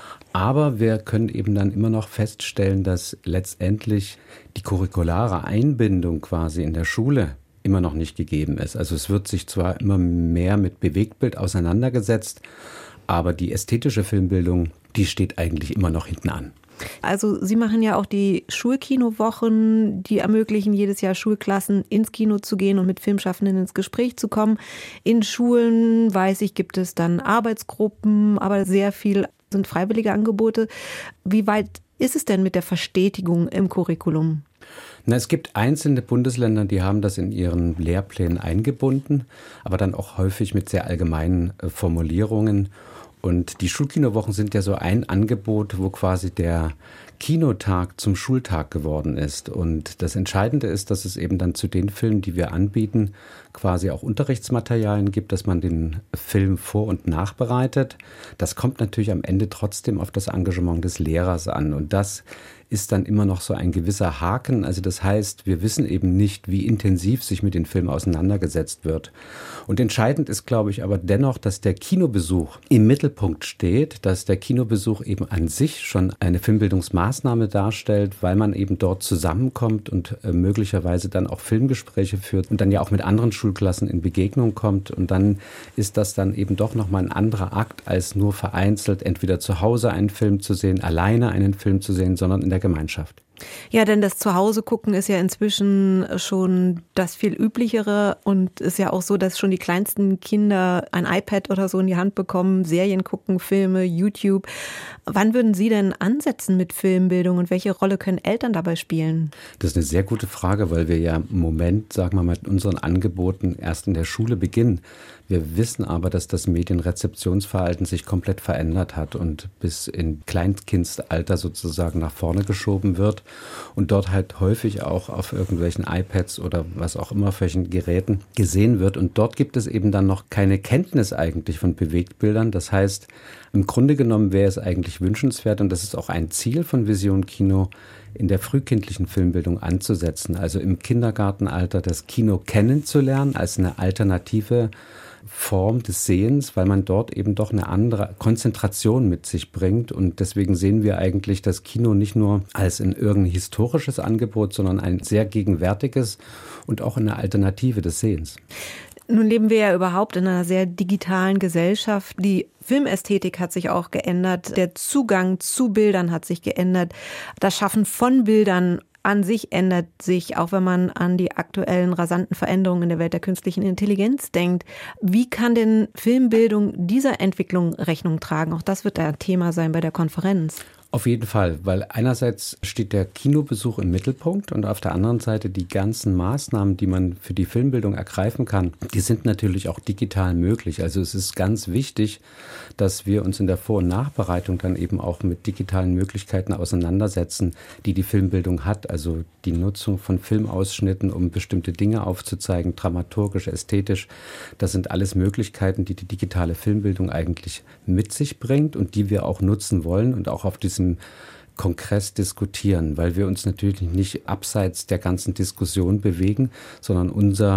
Aber wir können eben dann immer noch feststellen, dass letztendlich die curriculare Einbindung quasi in der Schule immer noch nicht gegeben ist. Also es wird sich zwar immer mehr mit Bewegtbild auseinandergesetzt, aber die ästhetische Filmbildung, die steht eigentlich immer noch hinten an. Also Sie machen ja auch die Schulkinowochen, die ermöglichen jedes Jahr Schulklassen ins Kino zu gehen und mit Filmschaffenden ins Gespräch zu kommen. In Schulen, weiß ich, gibt es dann Arbeitsgruppen, aber sehr viel sind freiwillige Angebote. Wie weit ist es denn mit der Verstetigung im Curriculum? Na, es gibt einzelne Bundesländer, die haben das in ihren Lehrplänen eingebunden, aber dann auch häufig mit sehr allgemeinen äh, Formulierungen. Und die Schulkinowochen sind ja so ein Angebot, wo quasi der Kinotag zum Schultag geworden ist. Und das Entscheidende ist, dass es eben dann zu den Filmen, die wir anbieten, quasi auch Unterrichtsmaterialien gibt, dass man den Film vor- und nachbereitet. Das kommt natürlich am Ende trotzdem auf das Engagement des Lehrers an. Und das ist dann immer noch so ein gewisser Haken. Also das heißt, wir wissen eben nicht, wie intensiv sich mit den Filmen auseinandergesetzt wird. Und entscheidend ist, glaube ich, aber dennoch, dass der Kinobesuch im Mittelpunkt steht, dass der Kinobesuch eben an sich schon eine Filmbildungsmaßnahme darstellt, weil man eben dort zusammenkommt und äh, möglicherweise dann auch Filmgespräche führt und dann ja auch mit anderen Schulklassen in Begegnung kommt. Und dann ist das dann eben doch nochmal ein anderer Akt, als nur vereinzelt entweder zu Hause einen Film zu sehen, alleine einen Film zu sehen, sondern in der Gemeinschaft. Ja, denn das Zuhause gucken ist ja inzwischen schon das viel üblichere, und ist ja auch so, dass schon die kleinsten Kinder ein iPad oder so in die Hand bekommen, Serien gucken, Filme, YouTube. Wann würden Sie denn ansetzen mit Filmbildung und welche Rolle können Eltern dabei spielen? Das ist eine sehr gute Frage, weil wir ja im Moment, sagen wir mal, mit unseren Angeboten erst in der Schule beginnen. Wir wissen aber, dass das Medienrezeptionsverhalten sich komplett verändert hat und bis in Kleinkindsalter sozusagen nach vorne geschoben wird und dort halt häufig auch auf irgendwelchen iPads oder was auch immer, welchen Geräten gesehen wird. Und dort gibt es eben dann noch keine Kenntnis eigentlich von Bewegtbildern. Das heißt, im Grunde genommen wäre es eigentlich wünschenswert, und das ist auch ein Ziel von Vision Kino, in der frühkindlichen Filmbildung anzusetzen. Also im Kindergartenalter das Kino kennenzulernen als eine alternative Form des Sehens, weil man dort eben doch eine andere Konzentration mit sich bringt. Und deswegen sehen wir eigentlich das Kino nicht nur als ein irgendein historisches Angebot, sondern ein sehr gegenwärtiges und auch eine Alternative des Sehens. Nun leben wir ja überhaupt in einer sehr digitalen Gesellschaft. Die Filmästhetik hat sich auch geändert. Der Zugang zu Bildern hat sich geändert. Das Schaffen von Bildern an sich ändert sich, auch wenn man an die aktuellen rasanten Veränderungen in der Welt der künstlichen Intelligenz denkt. Wie kann denn Filmbildung dieser Entwicklung Rechnung tragen? Auch das wird ein Thema sein bei der Konferenz. Auf jeden Fall, weil einerseits steht der Kinobesuch im Mittelpunkt und auf der anderen Seite die ganzen Maßnahmen, die man für die Filmbildung ergreifen kann, die sind natürlich auch digital möglich. Also es ist ganz wichtig, dass wir uns in der Vor- und Nachbereitung dann eben auch mit digitalen Möglichkeiten auseinandersetzen, die die Filmbildung hat. Also die Nutzung von Filmausschnitten, um bestimmte Dinge aufzuzeigen, dramaturgisch, ästhetisch. Das sind alles Möglichkeiten, die die digitale Filmbildung eigentlich mit sich bringt und die wir auch nutzen wollen und auch auf diesem Kongress diskutieren, weil wir uns natürlich nicht abseits der ganzen Diskussion bewegen, sondern unser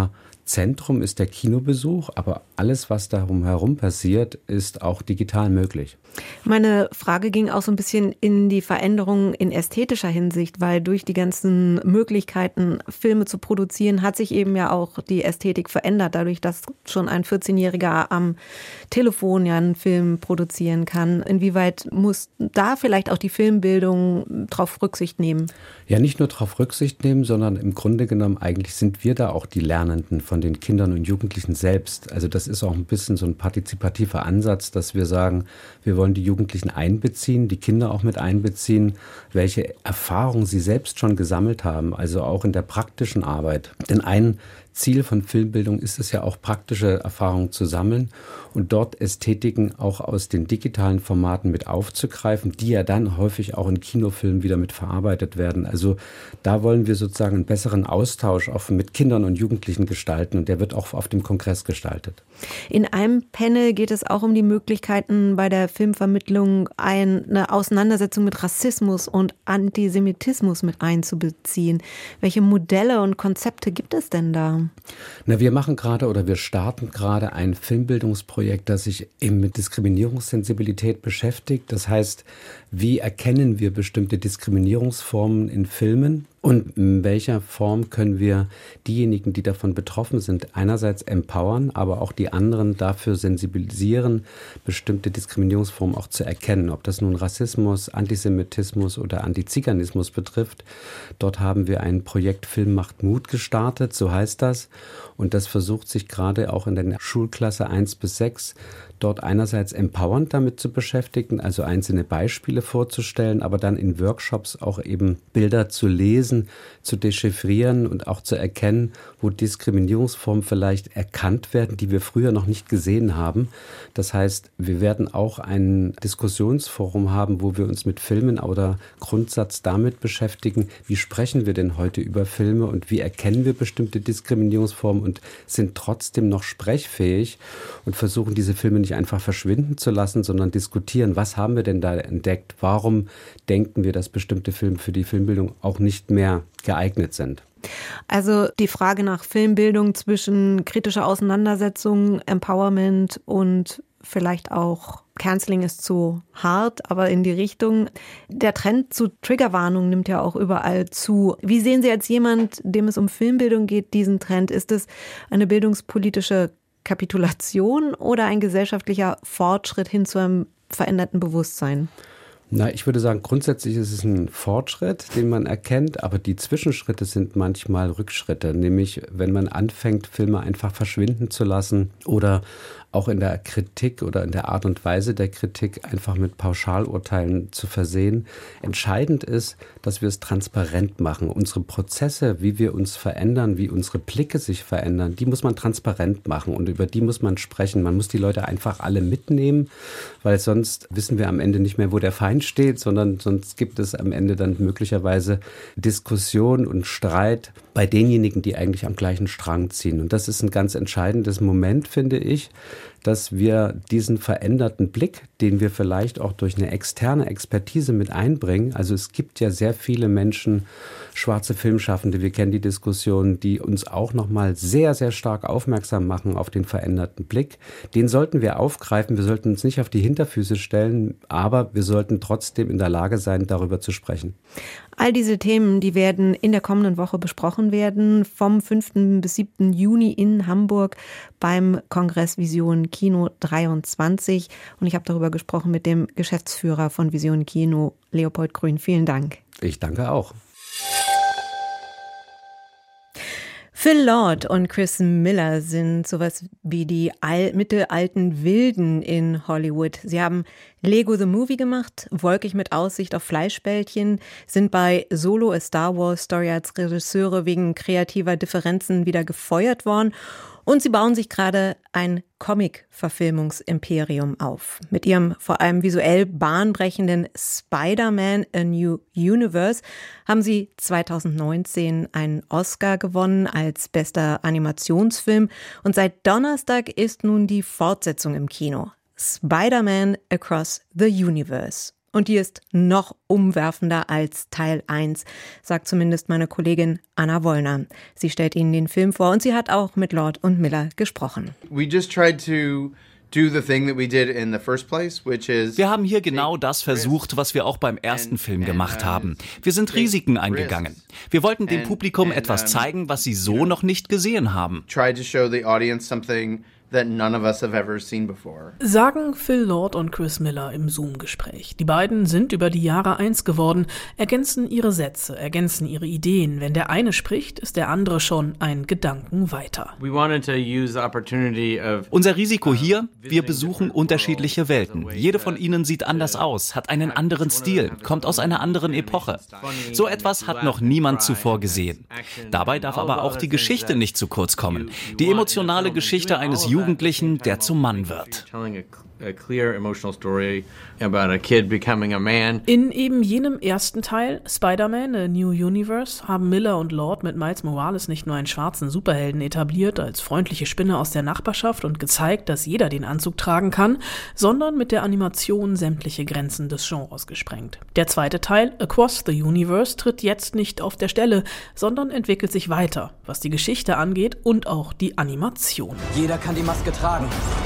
Zentrum ist der Kinobesuch, aber alles, was darum herum passiert, ist auch digital möglich. Meine Frage ging auch so ein bisschen in die Veränderung in ästhetischer Hinsicht, weil durch die ganzen Möglichkeiten, Filme zu produzieren, hat sich eben ja auch die Ästhetik verändert, dadurch, dass schon ein vierzehnjähriger am Telefon ja einen Film produzieren kann. Inwieweit muss da vielleicht auch die Filmbildung drauf Rücksicht nehmen? Ja, nicht nur darauf Rücksicht nehmen, sondern im Grunde genommen eigentlich sind wir da auch die Lernenden von den Kindern und Jugendlichen selbst. Also das ist auch ein bisschen so ein partizipativer Ansatz, dass wir sagen, wir wollen die Jugendlichen einbeziehen, die Kinder auch mit einbeziehen, welche Erfahrungen sie selbst schon gesammelt haben, also auch in der praktischen Arbeit. Denn ein Ziel von Filmbildung ist es ja auch, praktische Erfahrungen zu sammeln und dort Ästhetiken auch aus den digitalen Formaten mit aufzugreifen, die ja dann häufig auch in Kinofilmen wieder mit verarbeitet werden. Also da wollen wir sozusagen einen besseren Austausch auch mit Kindern und Jugendlichen gestalten und der wird auch auf dem Kongress gestaltet. In einem Panel geht es auch um die Möglichkeiten bei der Filmvermittlung eine Auseinandersetzung mit Rassismus und Antisemitismus mit einzubeziehen. Welche Modelle und Konzepte gibt es denn da? Na, wir machen gerade oder wir starten gerade ein Filmbildungsprojekt, das sich eben mit Diskriminierungssensibilität beschäftigt. Das heißt, wie erkennen wir bestimmte Diskriminierungsformen in Filmen? Und in welcher Form können wir diejenigen, die davon betroffen sind, einerseits empowern, aber auch die anderen dafür sensibilisieren, bestimmte Diskriminierungsformen auch zu erkennen, ob das nun Rassismus, Antisemitismus oder Antiziganismus betrifft. Dort haben wir ein Projekt Film macht Mut gestartet, so heißt das. Und das versucht sich gerade auch in der Schulklasse eins bis sechs dort einerseits empowernd damit zu beschäftigen, also einzelne Beispiele vorzustellen, aber dann in Workshops auch eben Bilder zu lesen, zu dechiffrieren und auch zu erkennen, wo Diskriminierungsformen vielleicht erkannt werden, die wir früher noch nicht gesehen haben. Das heißt, wir werden auch ein Diskussionsforum haben, wo wir uns mit Filmen oder Grundsatz damit beschäftigen, wie sprechen wir denn heute über Filme und wie erkennen wir bestimmte Diskriminierungsformen und sind trotzdem noch sprechfähig und versuchen diese Filme nicht einfach verschwinden zu lassen, sondern diskutieren, was haben wir denn da entdeckt? Warum denken wir, dass bestimmte Filme für die Filmbildung auch nicht mehr geeignet sind? Also die Frage nach Filmbildung zwischen kritischer Auseinandersetzung, Empowerment und vielleicht auch Canceling ist zu hart, aber in die Richtung. Der Trend zu Triggerwarnung nimmt ja auch überall zu. Wie sehen Sie als jemand, dem es um Filmbildung geht, diesen Trend? Ist es eine bildungspolitische Kapitulation oder ein gesellschaftlicher Fortschritt hin zu einem veränderten Bewusstsein? Na, ich würde sagen, grundsätzlich ist es ein Fortschritt, den man erkennt, aber die Zwischenschritte sind manchmal Rückschritte, nämlich wenn man anfängt, Filme einfach verschwinden zu lassen oder auch in der Kritik oder in der Art und Weise der Kritik einfach mit Pauschalurteilen zu versehen. Entscheidend ist, dass wir es transparent machen. Unsere Prozesse, wie wir uns verändern, wie unsere Blicke sich verändern, die muss man transparent machen und über die muss man sprechen. Man muss die Leute einfach alle mitnehmen, weil sonst wissen wir am Ende nicht mehr, wo der Feind steht, sondern sonst gibt es am Ende dann möglicherweise Diskussion und Streit bei denjenigen, die eigentlich am gleichen Strang ziehen. Und das ist ein ganz entscheidendes Moment, finde ich, dass wir diesen veränderten Blick, den wir vielleicht auch durch eine externe Expertise mit einbringen, also es gibt ja sehr viele Menschen, schwarze Filmschaffende, wir kennen die Diskussion, die uns auch nochmal sehr, sehr stark aufmerksam machen auf den veränderten Blick. Den sollten wir aufgreifen, wir sollten uns nicht auf die Hinterfüße stellen, aber wir sollten trotzdem in der Lage sein, darüber zu sprechen. All diese Themen, die werden in der kommenden Woche besprochen werden, vom fünften bis siebten Juni in Hamburg beim Kongress Vision Kino dreiundzwanzig. Und ich habe darüber gesprochen mit dem Geschäftsführer von Vision Kino, Leopold Grün. Vielen Dank. Ich danke auch. Phil Lord und Chris Miller sind sowas wie die al- mittelalten Wilden in Hollywood. Sie haben Lego the Movie gemacht, Wolkig mit Aussicht auf Fleischbällchen, sind bei Solo a Star Wars Story als Regisseure wegen kreativer Differenzen wieder gefeuert worden. Und sie bauen sich gerade ein Comic-Verfilmungsimperium auf. Mit ihrem vor allem visuell bahnbrechenden Spider-Man A New Universe haben sie zweitausendneunzehn einen Oscar gewonnen als bester Animationsfilm. Und seit Donnerstag ist nun die Fortsetzung im Kino. Spider-Man Across the Universe. Und die ist noch umwerfender als Teil eins, sagt zumindest meine Kollegin Anna Wollner. Sie stellt Ihnen den Film vor und sie hat auch mit Lord und Miller gesprochen. We just tried to do the thing that we did in the first place, which is Wir haben hier genau das versucht, was wir auch beim ersten Film gemacht haben. Wir sind Risiken eingegangen. Wir wollten dem Publikum etwas zeigen, was sie so noch nicht gesehen haben. Try to show the audience something that none of us have ever seen before. Sagen Phil Lord und Chris Miller im Zoom-Gespräch. Die beiden sind über die Jahre eins geworden, ergänzen ihre Sätze, ergänzen ihre Ideen. Wenn der eine spricht, ist der andere schon ein Gedanken weiter. We wanted to use the opportunity of Unser Risiko hier, wir besuchen unterschiedliche Welten. Jede von ihnen sieht anders aus, hat einen anderen Stil, kommt aus einer anderen Epoche. So etwas hat noch niemand zuvor gesehen. Dabei darf aber auch die Geschichte nicht zu kurz kommen. Die emotionale Geschichte eines Jugendlichen, der zum Mann wird. In eben jenem ersten Teil, Spider-Man, A New Universe, haben Miller und Lord mit Miles Morales nicht nur einen schwarzen Superhelden etabliert als freundliche Spinne aus der Nachbarschaft und gezeigt, dass jeder den Anzug tragen kann, sondern mit der Animation sämtliche Grenzen des Genres gesprengt. Der zweite Teil, Across the Universe, tritt jetzt nicht auf der Stelle, sondern entwickelt sich weiter, was die Geschichte angeht und auch die Animation. Jeder kann die Maske tragen.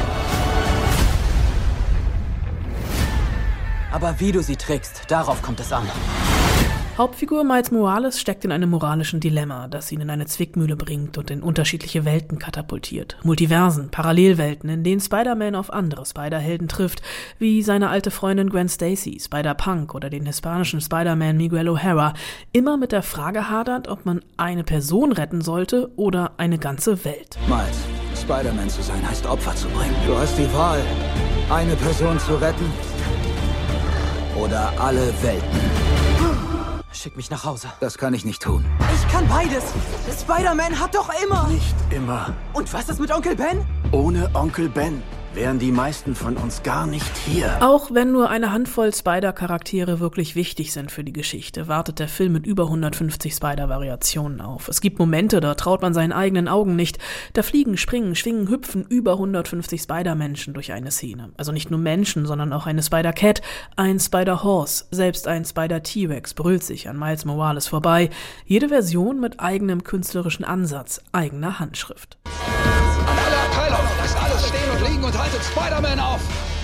Aber wie du sie trägst, darauf kommt es an. Hauptfigur Miles Morales steckt in einem moralischen Dilemma, das ihn in eine Zwickmühle bringt und in unterschiedliche Welten katapultiert. Multiversen, Parallelwelten, in denen Spider-Man auf andere Spider-Helden trifft, wie seine alte Freundin Gwen Stacy, Spider-Punk oder den hispanischen Spider-Man Miguel O'Hara, immer mit der Frage hadert, ob man eine Person retten sollte oder eine ganze Welt. Miles, Spider-Man zu sein heißt Opfer zu bringen. Du hast die Wahl, eine Person zu retten oder alle Welten. Schick mich nach Hause. Das kann ich nicht tun. Ich kann beides. Spider-Man hat doch immer... Nicht immer. Und was ist mit Onkel Ben? Ohne Onkel Ben wären die meisten von uns gar nicht hier. Auch wenn nur eine Handvoll Spider-Charaktere wirklich wichtig sind für die Geschichte, wartet der Film mit über hundertfünfzig Spider-Variationen auf. Es gibt Momente, da traut man seinen eigenen Augen nicht. Da fliegen, springen, schwingen, hüpfen über hundertfünfzig Spider-Menschen durch eine Szene. Also nicht nur Menschen, sondern auch eine Spider-Cat, ein Spider-Horse, selbst ein Spider-T-Rex brüllt sich an Miles Morales vorbei. Jede Version mit eigenem künstlerischen Ansatz, eigener Handschrift. An alle Abteilungen, lasst alles stehen und liegen und haltet Spider-Man auf!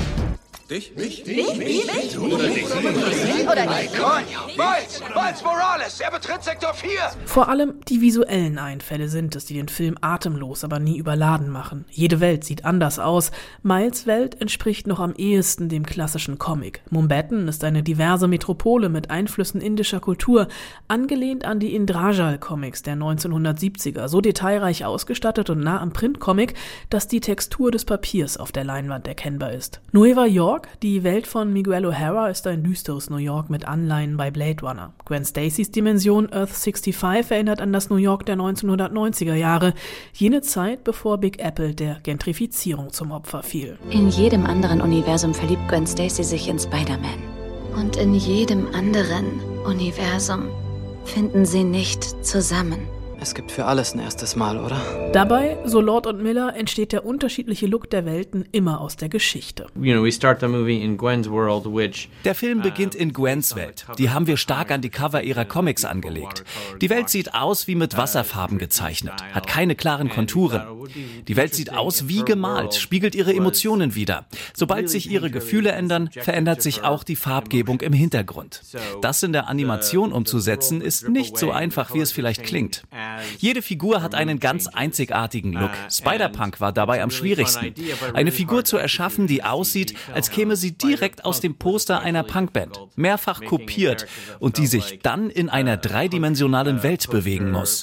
Dich? Mich? Mich? Mich? Mich? Oder dich? Oder dich? Miles! Miles Morales! Er betritt Sektor vier! Vor allem die visuellen Einfälle sind es, die den Film atemlos, aber nie überladen machen. Jede Welt sieht anders aus. Miles' Welt entspricht noch am ehesten dem klassischen Comic. Mumbattan ist eine diverse Metropole mit Einflüssen indischer Kultur, angelehnt an die Indrajal-Comics der neunzehnhundertsiebziger, so detailreich ausgestattet und nah am Printcomic, dass die Textur des Papiers auf der Leinwand erkennbar ist. Nueva York, die Welt von Miguel O'Hara, ist ein düsteres New York mit Anleihen bei Blade Runner. Gwen Stacys Dimension Earth fünfundsechzig erinnert an das New York der neunzehnhundertneunziger Jahre, jene Zeit, bevor Big Apple der Gentrifizierung zum Opfer fiel. In jedem anderen Universum verliebt Gwen Stacy sich in Spider-Man. Und in jedem anderen Universum finden sie nicht zusammen. Es gibt für alles ein erstes Mal, oder? Dabei, so Lord und Miller, entsteht der unterschiedliche Look der Welten immer aus der Geschichte. You know, we start the movie in Gwen's world, which Der Film beginnt in Gwens Welt. Die haben wir stark an die Cover ihrer Comics angelegt. Die Welt sieht aus wie mit Wasserfarben gezeichnet, hat keine klaren Konturen. Die Welt sieht aus wie gemalt, spiegelt ihre Emotionen wider. Sobald sich ihre Gefühle ändern, verändert sich auch die Farbgebung im Hintergrund. Das in der Animation umzusetzen, ist nicht so einfach, wie es vielleicht klingt. Jede Figur hat einen ganz einzigartigen Look. Spider-Punk war dabei am schwierigsten. Eine Figur zu erschaffen, die aussieht, als käme sie direkt aus dem Poster einer Punkband, mehrfach kopiert und die sich dann in einer dreidimensionalen Welt bewegen muss.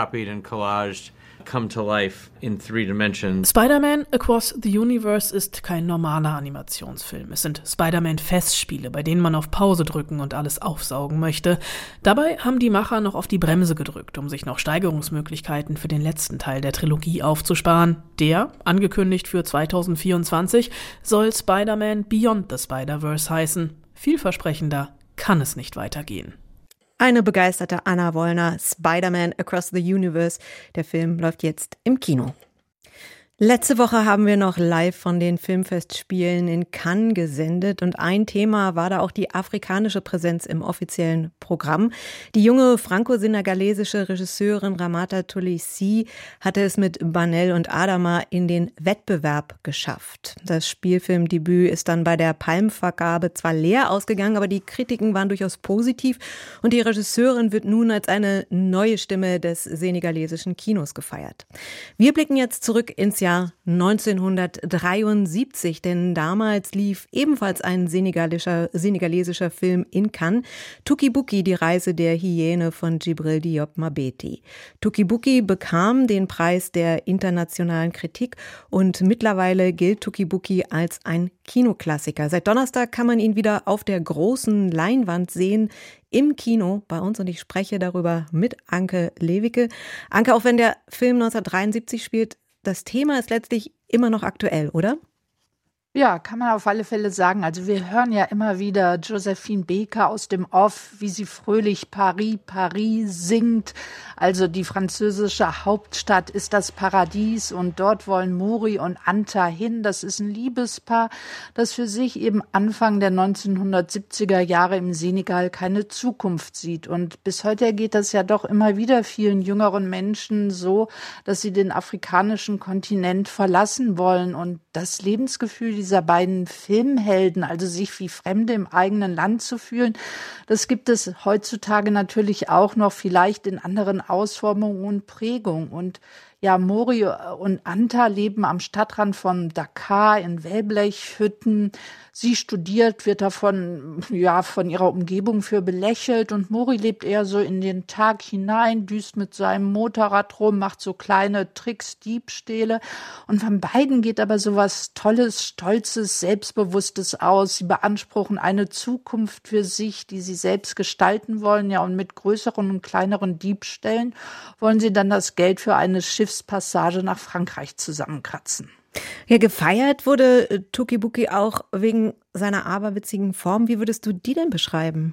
come to life in three dimensions. Spider-Man Across the Universe ist kein normaler Animationsfilm. Es sind Spider-Man-Festspiele, bei denen man auf Pause drücken und alles aufsaugen möchte. Dabei haben die Macher noch auf die Bremse gedrückt, um sich noch Steigerungsmöglichkeiten für den letzten Teil der Trilogie aufzusparen. Der, angekündigt für zweitausendvierundzwanzig, soll Spider-Man Beyond the Spider-Verse heißen. Vielversprechender kann es nicht weitergehen. Eine begeisterte Anna Wollner, Spider-Man Across the Universe. Der Film läuft jetzt im Kino. Letzte Woche haben wir noch live von den Filmfestspielen in Cannes gesendet und ein Thema war da auch die afrikanische Präsenz im offiziellen Programm. Die junge franco-senegalesische Regisseurin Ramata Toulessi hatte es mit Banel und Adama in den Wettbewerb geschafft. Das Spielfilmdebüt ist dann bei der Palmvergabe zwar leer ausgegangen, aber die Kritiken waren durchaus positiv und die Regisseurin wird nun als eine neue Stimme des senegalesischen Kinos gefeiert. Wir blicken jetzt zurück ins Jahr Jahr neunzehnhundertdreiundsiebzig, denn damals lief ebenfalls ein senegalesischer, senegalesischer Film in Cannes, Touki-Bouki, die Reise der Hyäne von Djibril Diop Mabeti. Touki-Bouki bekam den Preis der internationalen Kritik und mittlerweile gilt Touki-Bouki als ein Kinoklassiker. Seit Donnerstag kann man ihn wieder auf der großen Leinwand sehen, im Kino bei uns, und ich spreche darüber mit Anke Lewicke. Anke, auch wenn der Film neunzehnhundertdreiundsiebzig spielt, das Thema ist letztlich immer noch aktuell, oder? Ja, kann man auf alle Fälle sagen. Also wir hören ja immer wieder Josephine Baker aus dem Off, wie sie fröhlich Paris, Paris singt. Also die französische Hauptstadt ist das Paradies und dort wollen Mori und Anta hin. Das ist ein Liebespaar, das für sich eben Anfang der neunzehnhundertsiebziger Jahre im Senegal keine Zukunft sieht. Und bis heute geht das ja doch immer wieder vielen jüngeren Menschen so, dass sie den afrikanischen Kontinent verlassen wollen. Und das Lebensgefühl dieser beiden Filmhelden, also sich wie Fremde im eigenen Land zu fühlen, das gibt es heutzutage natürlich auch noch, vielleicht in anderen Ausformungen und Prägungen. Und ja, Mori und Anta leben am Stadtrand von Dakar in Wellblechhütten. Sie studiert, wird davon, ja, von ihrer Umgebung für belächelt, und Mori lebt eher so in den Tag hinein, düst mit seinem Motorrad rum, macht so kleine Tricks, Diebstähle, und von beiden geht aber so was Tolles, Stolzes, Selbstbewusstes aus. Sie beanspruchen eine Zukunft für sich, die sie selbst gestalten wollen, ja, und mit größeren und kleineren Diebstählen wollen sie dann das Geld für eine Schiffspassage nach Frankreich zusammenkratzen. Ja, gefeiert wurde Touki-Bouki auch wegen seiner aberwitzigen Form. Wie würdest du die denn beschreiben?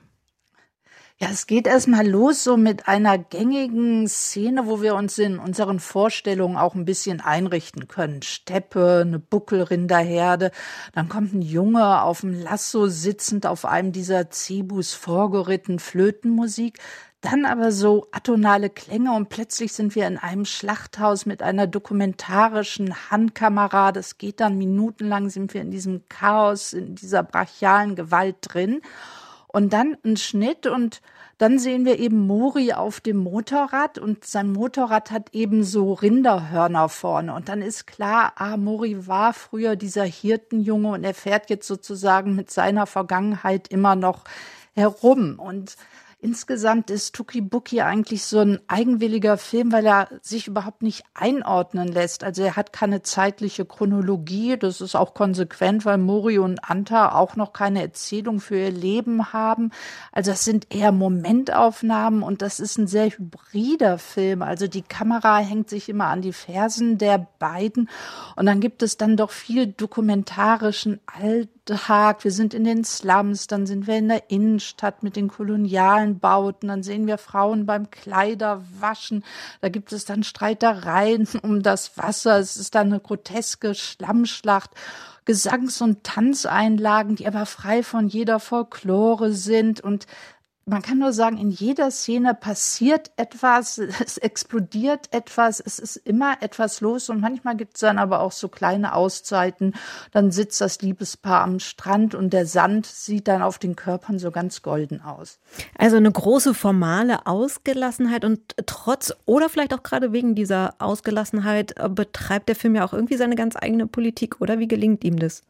Ja, es geht erstmal los so mit einer gängigen Szene, wo wir uns in unseren Vorstellungen auch ein bisschen einrichten können. Steppe, eine Buckelrinderherde, dann kommt ein Junge auf dem Lasso sitzend auf einem dieser Zebus vorgeritten, Flötenmusik. Dann aber so atonale Klänge und plötzlich sind wir in einem Schlachthaus mit einer dokumentarischen Handkamera. Das geht dann minutenlang, sind wir in diesem Chaos, in dieser brachialen Gewalt drin. Und dann ein Schnitt und dann sehen wir eben Mori auf dem Motorrad, und sein Motorrad hat eben so Rinderhörner vorne. Und dann ist klar, ah, Mori war früher dieser Hirtenjunge und er fährt jetzt sozusagen mit seiner Vergangenheit immer noch herum. Und insgesamt ist Touki-Bouki eigentlich so ein eigenwilliger Film, weil er sich überhaupt nicht einordnen lässt. Also er hat keine zeitliche Chronologie. Das ist auch konsequent, weil Mori und Anta auch noch keine Erzählung für ihr Leben haben. Also es sind eher Momentaufnahmen, und das ist ein sehr hybrider Film. Also die Kamera hängt sich immer an die Fersen der beiden, und dann gibt es dann doch viel dokumentarischen Alltag. Wir sind in den Slums, dann sind wir in der Innenstadt mit den kolonialen Bauten, dann sehen wir Frauen beim Kleiderwaschen, da gibt es dann Streitereien um das Wasser, es ist dann eine groteske Schlammschlacht, Gesangs- und Tanzeinlagen, die aber frei von jeder Folklore sind, und man kann nur sagen, in jeder Szene passiert etwas, es explodiert etwas, es ist immer etwas los, und manchmal gibt es dann aber auch so kleine Auszeiten. Dann sitzt das Liebespaar am Strand und der Sand sieht dann auf den Körpern so ganz golden aus. Also eine große formale Ausgelassenheit, und trotz oder vielleicht auch gerade wegen dieser Ausgelassenheit betreibt der Film ja auch irgendwie seine ganz eigene Politik, oder? Wie gelingt ihm das?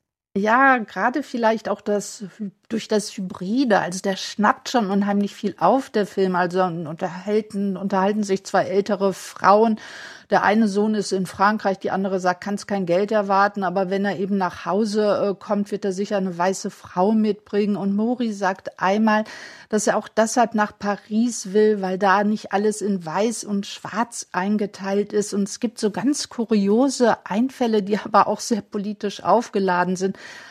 Ja, gerade vielleicht auch das durch das Hybride, also der schnappt schon unheimlich viel auf, der Film. Also unterhalten, unterhalten sich zwei ältere Frauen. Der eine Sohn ist in Frankreich, die andere sagt, kannst kein Geld erwarten, aber wenn er eben nach Hause äh, kommt, wird er sicher eine weiße Frau mitbringen. Und Mori sagt einmal, dass er auch deshalb nach Paris will, weil da nicht alles in weiß und schwarz eingeteilt ist. Und es gibt so ganz kuriose Einfälle, die aber auch sehr politisch aufgeladen sind.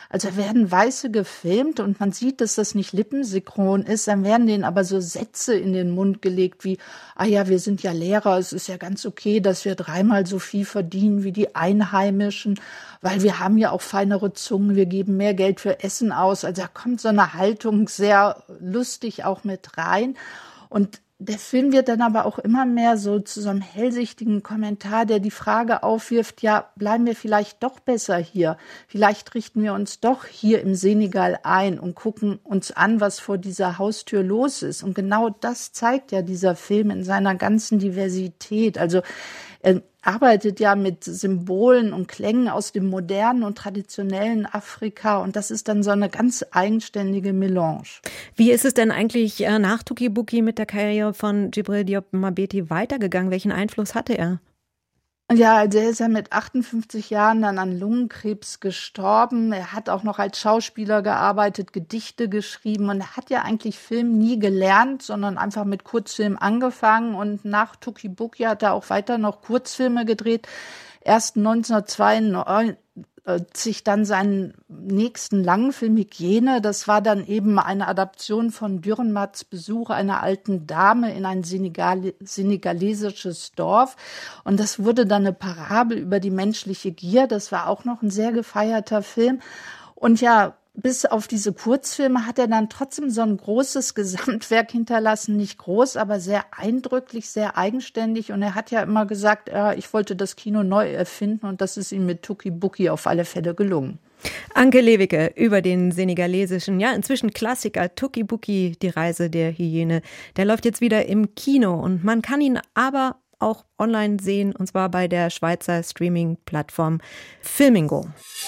Also werden Weiße gefilmt und man sieht, dass das nicht lippensynchron ist, dann werden denen aber so Sätze in den Mund gelegt wie, ah ja, wir sind ja Lehrer, es ist ja ganz okay, dass wir dreimal so viel verdienen wie die Einheimischen, weil wir haben ja auch feinere Zungen, wir geben mehr Geld für Essen aus. Also da kommt so eine Haltung sehr lustig auch mit rein. Und der Film wird dann aber auch immer mehr so zu so einem hellsichtigen Kommentar, der die Frage aufwirft, ja, bleiben wir vielleicht doch besser hier? Vielleicht richten wir uns doch hier im Senegal ein und gucken uns an, was vor dieser Haustür los ist. Und genau das zeigt ja dieser Film in seiner ganzen Diversität. Also er arbeitet ja mit Symbolen und Klängen aus dem modernen und traditionellen Afrika und das ist dann so eine ganz eigenständige Melange. Wie ist es denn eigentlich nach Tuki Buki mit der Karriere von Djibril Diop Mabeti weitergegangen? Welchen Einfluss hatte er? Ja, also er ist ja mit achtundfünfzig Jahren dann an Lungenkrebs gestorben. Er hat auch noch als Schauspieler gearbeitet, Gedichte geschrieben und er hat ja eigentlich Film nie gelernt, sondern einfach mit Kurzfilm angefangen und nach Tuki Buki hat er auch weiter noch Kurzfilme gedreht. Erst neunzehnhundertzweiundneunzig dann seinen nächsten langen Film Hygiene. Das war dann eben eine Adaption von Dürrenmatts Besuch einer alten Dame in ein Senegal- senegalesisches Dorf. Und das wurde dann eine Parabel über die menschliche Gier. Das war auch noch ein sehr gefeierter Film. Und ja, bis auf diese Kurzfilme hat er dann trotzdem so ein großes Gesamtwerk hinterlassen. Nicht groß, aber sehr eindrücklich, sehr eigenständig. Und er hat ja immer gesagt, ja, ich wollte das Kino neu erfinden. Und das ist ihm mit Tuki Buki auf alle Fälle gelungen. Anke Lewicke über den senegalesischen, ja inzwischen Klassiker Tuki Buki, die Reise der Hyäne. Der läuft jetzt wieder im Kino und man kann ihn aber auch online sehen, und zwar bei der Schweizer Streaming-Plattform Filmingo.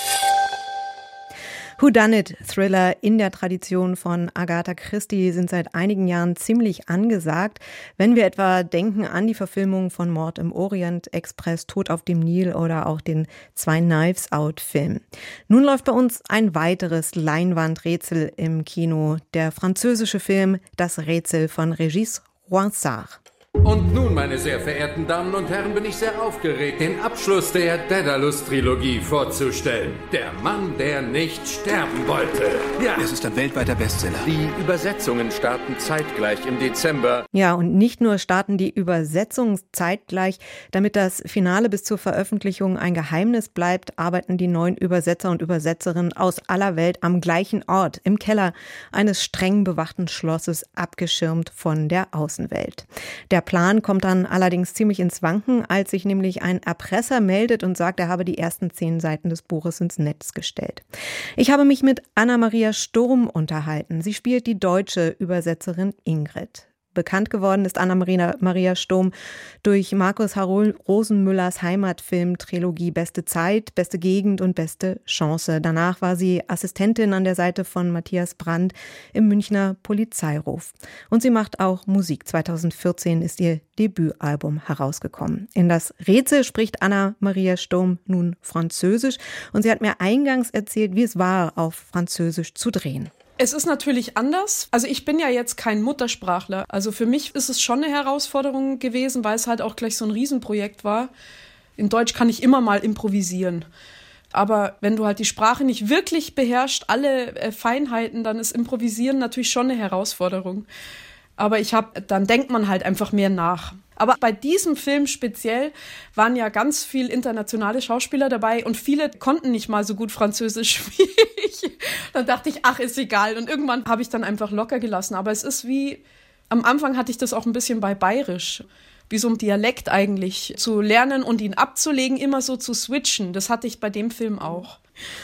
Whodunit-Thriller in der Tradition von Agatha Christie sind seit einigen Jahren ziemlich angesagt. Wenn wir etwa denken an die Verfilmung von Mord im Orient Express, Tod auf dem Nil oder auch den Zwei Knives Out-Film. Nun läuft bei uns ein weiteres Leinwandrätsel im Kino. Der französische Film Das Rätsel von Régis Ronsard. Und nun, meine sehr verehrten Damen und Herren, bin ich sehr aufgeregt, den Abschluss der Daedalus-Trilogie vorzustellen. Der Mann, der nicht sterben wollte. Ja. Es ist ein weltweiter Bestseller. Die Übersetzungen starten zeitgleich im Dezember. Ja, und nicht nur starten die Übersetzungen zeitgleich, damit das Finale bis zur Veröffentlichung ein Geheimnis bleibt, arbeiten die neuen Übersetzer und Übersetzerinnen aus aller Welt am gleichen Ort, im Keller eines streng bewachten Schlosses, abgeschirmt von der Außenwelt. Der Plan kommt dann allerdings ziemlich ins Wanken, als sich nämlich ein Erpresser meldet und sagt, er habe die ersten zehn Seiten des Buches ins Netz gestellt. Ich habe mich mit Anna-Maria Sturm unterhalten. Sie spielt die deutsche Übersetzerin Ingrid. Bekannt geworden ist Anna-Maria Sturm durch Markus Harold Rosenmüllers Heimatfilm-Trilogie Beste Zeit, Beste Gegend und Beste Chance. Danach war sie Assistentin an der Seite von Matthias Brandt im Münchner Polizeiruf. Und sie macht auch Musik. zweitausendvierzehn ist ihr Debütalbum herausgekommen. In Das Rätsel spricht Anna-Maria Sturm nun Französisch und sie hat mir eingangs erzählt, wie es war, auf Französisch zu drehen. Es ist natürlich anders. Also ich bin ja jetzt kein Muttersprachler. Also für mich ist es schon eine Herausforderung gewesen, weil es halt auch gleich so ein Riesenprojekt war. In Deutsch kann ich immer mal improvisieren. Aber wenn du halt die Sprache nicht wirklich beherrschst, alle äh, Feinheiten, dann ist Improvisieren natürlich schon eine Herausforderung. Aber ich habe, dann denkt man halt einfach mehr nach. Aber bei diesem Film speziell waren ja ganz viel internationale Schauspieler dabei und viele konnten nicht mal so gut Französisch wie ich. Dann dachte ich, ach, ist egal. Und irgendwann habe ich dann einfach locker gelassen. Aber es ist wie, am Anfang hatte ich das auch ein bisschen bei Bayerisch, wie so ein Dialekt eigentlich zu lernen und ihn abzulegen, immer so zu switchen. Das hatte ich bei dem Film auch.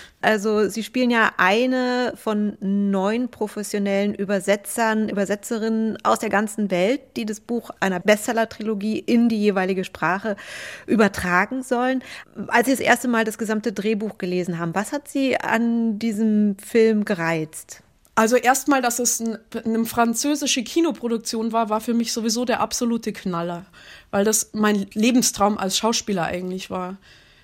Also Sie spielen ja eine von neun professionellen Übersetzern, Übersetzerinnen aus der ganzen Welt, die das Buch einer Bestseller-Trilogie in die jeweilige Sprache übertragen sollen. Als Sie das erste Mal das gesamte Drehbuch gelesen haben, was hat Sie an diesem Film gereizt? Also erstmal, dass es ein, eine französische Kinoproduktion war, war für mich sowieso der absolute Knaller, weil das mein Lebenstraum als Schauspieler eigentlich war.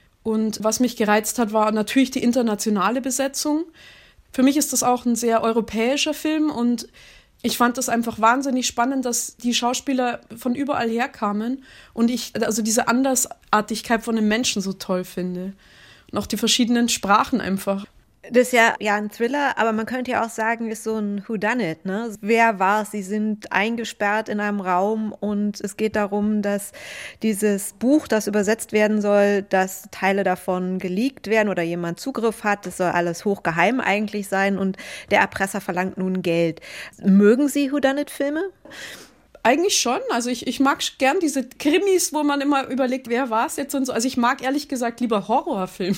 Und was mich gereizt hat, war natürlich die internationale Besetzung. Für mich ist das auch ein sehr europäischer Film und ich fand das einfach wahnsinnig spannend, dass die Schauspieler von überall herkamen und ich also diese Andersartigkeit von den Menschen so toll finde. Und auch die verschiedenen Sprachen einfach. Das ist ja, ja ein Thriller, aber man könnte ja auch sagen, ist so ein Whodunit, ne? Wer war es? Sie sind eingesperrt in einem Raum und es geht darum, dass dieses Buch, das übersetzt werden soll, dass Teile davon geleakt werden oder jemand Zugriff hat. Das soll alles hochgeheim eigentlich sein und der Erpresser verlangt nun Geld. Mögen Sie Whodunit-Filme? Eigentlich schon. Also ich, ich mag gern diese Krimis, wo man immer überlegt, wer war es jetzt und so. Also ich mag ehrlich gesagt lieber Horrorfilme.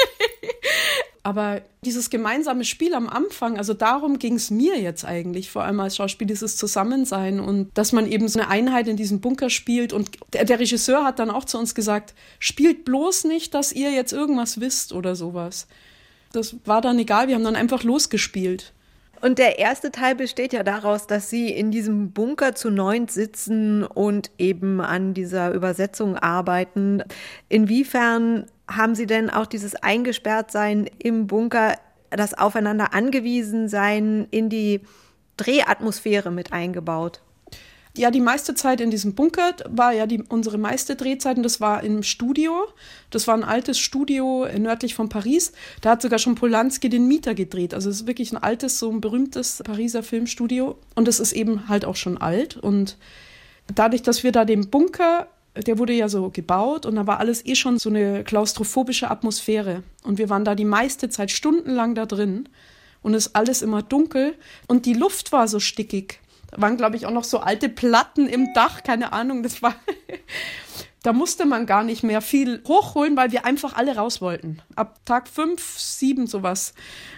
Aber dieses gemeinsame Spiel am Anfang, also darum ging es mir jetzt eigentlich, vor allem als Schauspiel, dieses Zusammensein und dass man eben so eine Einheit in diesem Bunker spielt. Und der, der Regisseur hat dann auch zu uns gesagt, spielt bloß nicht, dass ihr jetzt irgendwas wisst oder sowas. Das war dann egal, wir haben dann einfach losgespielt. Und der erste Teil besteht ja daraus, dass Sie in diesem Bunker zu neunt sitzen und eben an dieser Übersetzung arbeiten. Inwiefern haben Sie denn auch dieses Eingesperrtsein im Bunker, das Aufeinander angewiesen sein, in die Drehatmosphäre mit eingebaut? Ja, die meiste Zeit in diesem Bunker war ja die, unsere meiste Drehzeit und das war im Studio. Das war ein altes Studio nördlich von Paris. Da hat sogar schon Polanski den Mieter gedreht. Also es ist wirklich ein altes, so ein berühmtes Pariser Filmstudio. Und es ist eben halt auch schon alt. Und dadurch, dass wir da den Bunker, der wurde ja so gebaut und da war alles eh schon so eine klaustrophobische Atmosphäre. Und wir waren da die meiste Zeit stundenlang da drin und es ist alles immer dunkel und die Luft war so stickig. Da waren, glaube ich, auch noch so alte Platten im Dach, keine Ahnung, das war, da musste man gar nicht mehr viel hochholen, weil wir einfach alle raus wollten. Ab Tag fünf, sieben sowas.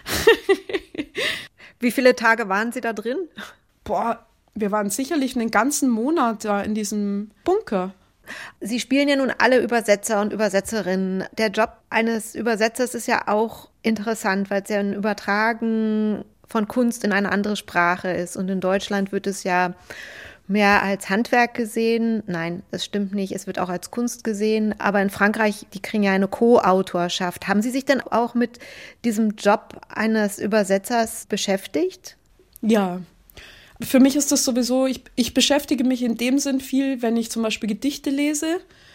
Wie viele Tage waren Sie da drin? Boah, wir waren sicherlich einen ganzen Monat da in diesem Bunker. Sie spielen ja nun alle Übersetzer und Übersetzerinnen. Der Job eines Übersetzers ist ja auch interessant, weil es ja ein Übertragen von Kunst in eine andere Sprache ist. Und in Deutschland wird es ja mehr als Handwerk gesehen. Nein, das stimmt nicht. Es wird auch als Kunst gesehen. Aber in Frankreich, die kriegen ja eine Co-Autorschaft. Haben Sie sich denn auch mit diesem Job eines Übersetzers beschäftigt? Ja. Für mich ist das sowieso, ich, ich beschäftige mich in dem Sinn viel, wenn ich zum Beispiel Gedichte lese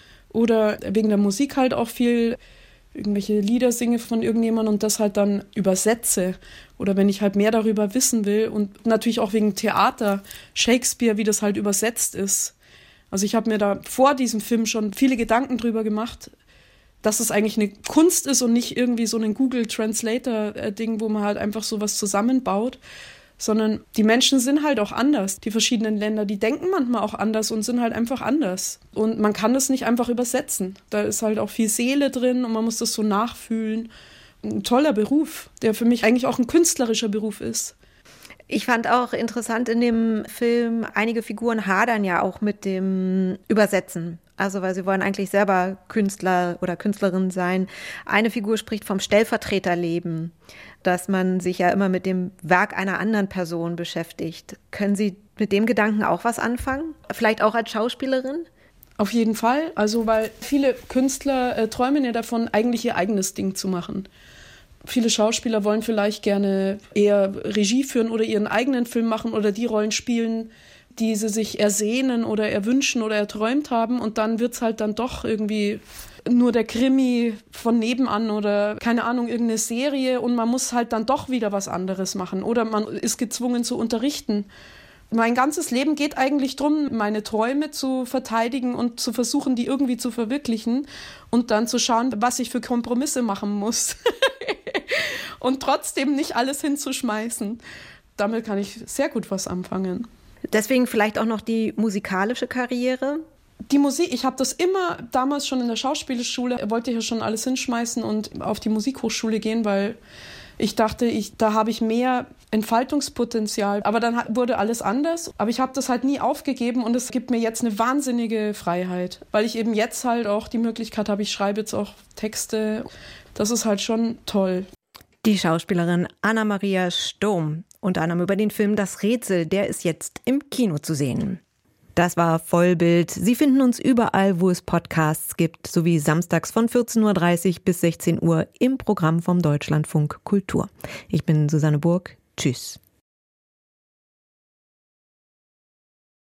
oder wegen der Musik halt auch viel irgendwelche Lieder singe von irgendjemandem und das halt dann übersetze oder wenn ich halt mehr darüber wissen will und natürlich auch wegen Theater, Shakespeare, wie das halt übersetzt ist. Also ich habe mir da vor diesem Film schon viele Gedanken drüber gemacht, dass es eigentlich eine Kunst ist und nicht irgendwie so ein Google Translator-Ding, wo man halt einfach sowas zusammenbaut, sondern die Menschen sind halt auch anders. Die verschiedenen Länder, die denken manchmal auch anders und sind halt einfach anders. Und man kann das nicht einfach übersetzen. Da ist halt auch viel Seele drin und man muss das so nachfühlen. Ein toller Beruf, der für mich eigentlich auch ein künstlerischer Beruf ist. Ich fand auch interessant in dem Film, einige Figuren hadern ja auch mit dem Übersetzen. Also weil sie wollen eigentlich selber Künstler oder Künstlerin sein. Eine Figur spricht vom Stellvertreterleben, dass man sich ja immer mit dem Werk einer anderen Person beschäftigt. Können Sie mit dem Gedanken auch was anfangen? Vielleicht auch als Schauspielerin? Auf jeden Fall. Also weil viele Künstler äh, träumen ja davon, eigentlich ihr eigenes Ding zu machen. Viele Schauspieler wollen vielleicht gerne eher Regie führen oder ihren eigenen Film machen oder die Rollen spielen, die sie sich ersehnen oder erwünschen oder erträumt haben. Und dann wird's halt dann doch irgendwie nur der Krimi von nebenan oder keine Ahnung, irgendeine Serie und man muss halt dann doch wieder was anderes machen oder man ist gezwungen zu unterrichten. Mein ganzes Leben geht eigentlich darum, meine Träume zu verteidigen und zu versuchen, die irgendwie zu verwirklichen und dann zu schauen, was ich für Kompromisse machen muss und trotzdem nicht alles hinzuschmeißen. Damit kann ich sehr gut was anfangen. Deswegen vielleicht auch noch die musikalische Karriere? Die Musik, ich habe das immer damals schon in der Schauspielschule, wollte ich ja schon alles hinschmeißen und auf die Musikhochschule gehen, weil ich dachte, ich, da habe ich mehr Entfaltungspotenzial. Aber dann wurde alles anders. Aber ich habe das halt nie aufgegeben und es gibt mir jetzt eine wahnsinnige Freiheit, weil ich eben jetzt halt auch die Möglichkeit habe, ich schreibe jetzt auch Texte. Das ist halt schon toll. Die Schauspielerin Anna-Maria Sturm, unter anderem über den Film Das Rätsel, der ist jetzt im Kino zu sehen. Das war Vollbild. Sie finden uns überall, wo es Podcasts gibt, sowie samstags von vierzehn Uhr dreißig bis sechzehn Uhr im Programm vom Deutschlandfunk Kultur. Ich bin Susanne Burg. Tschüss.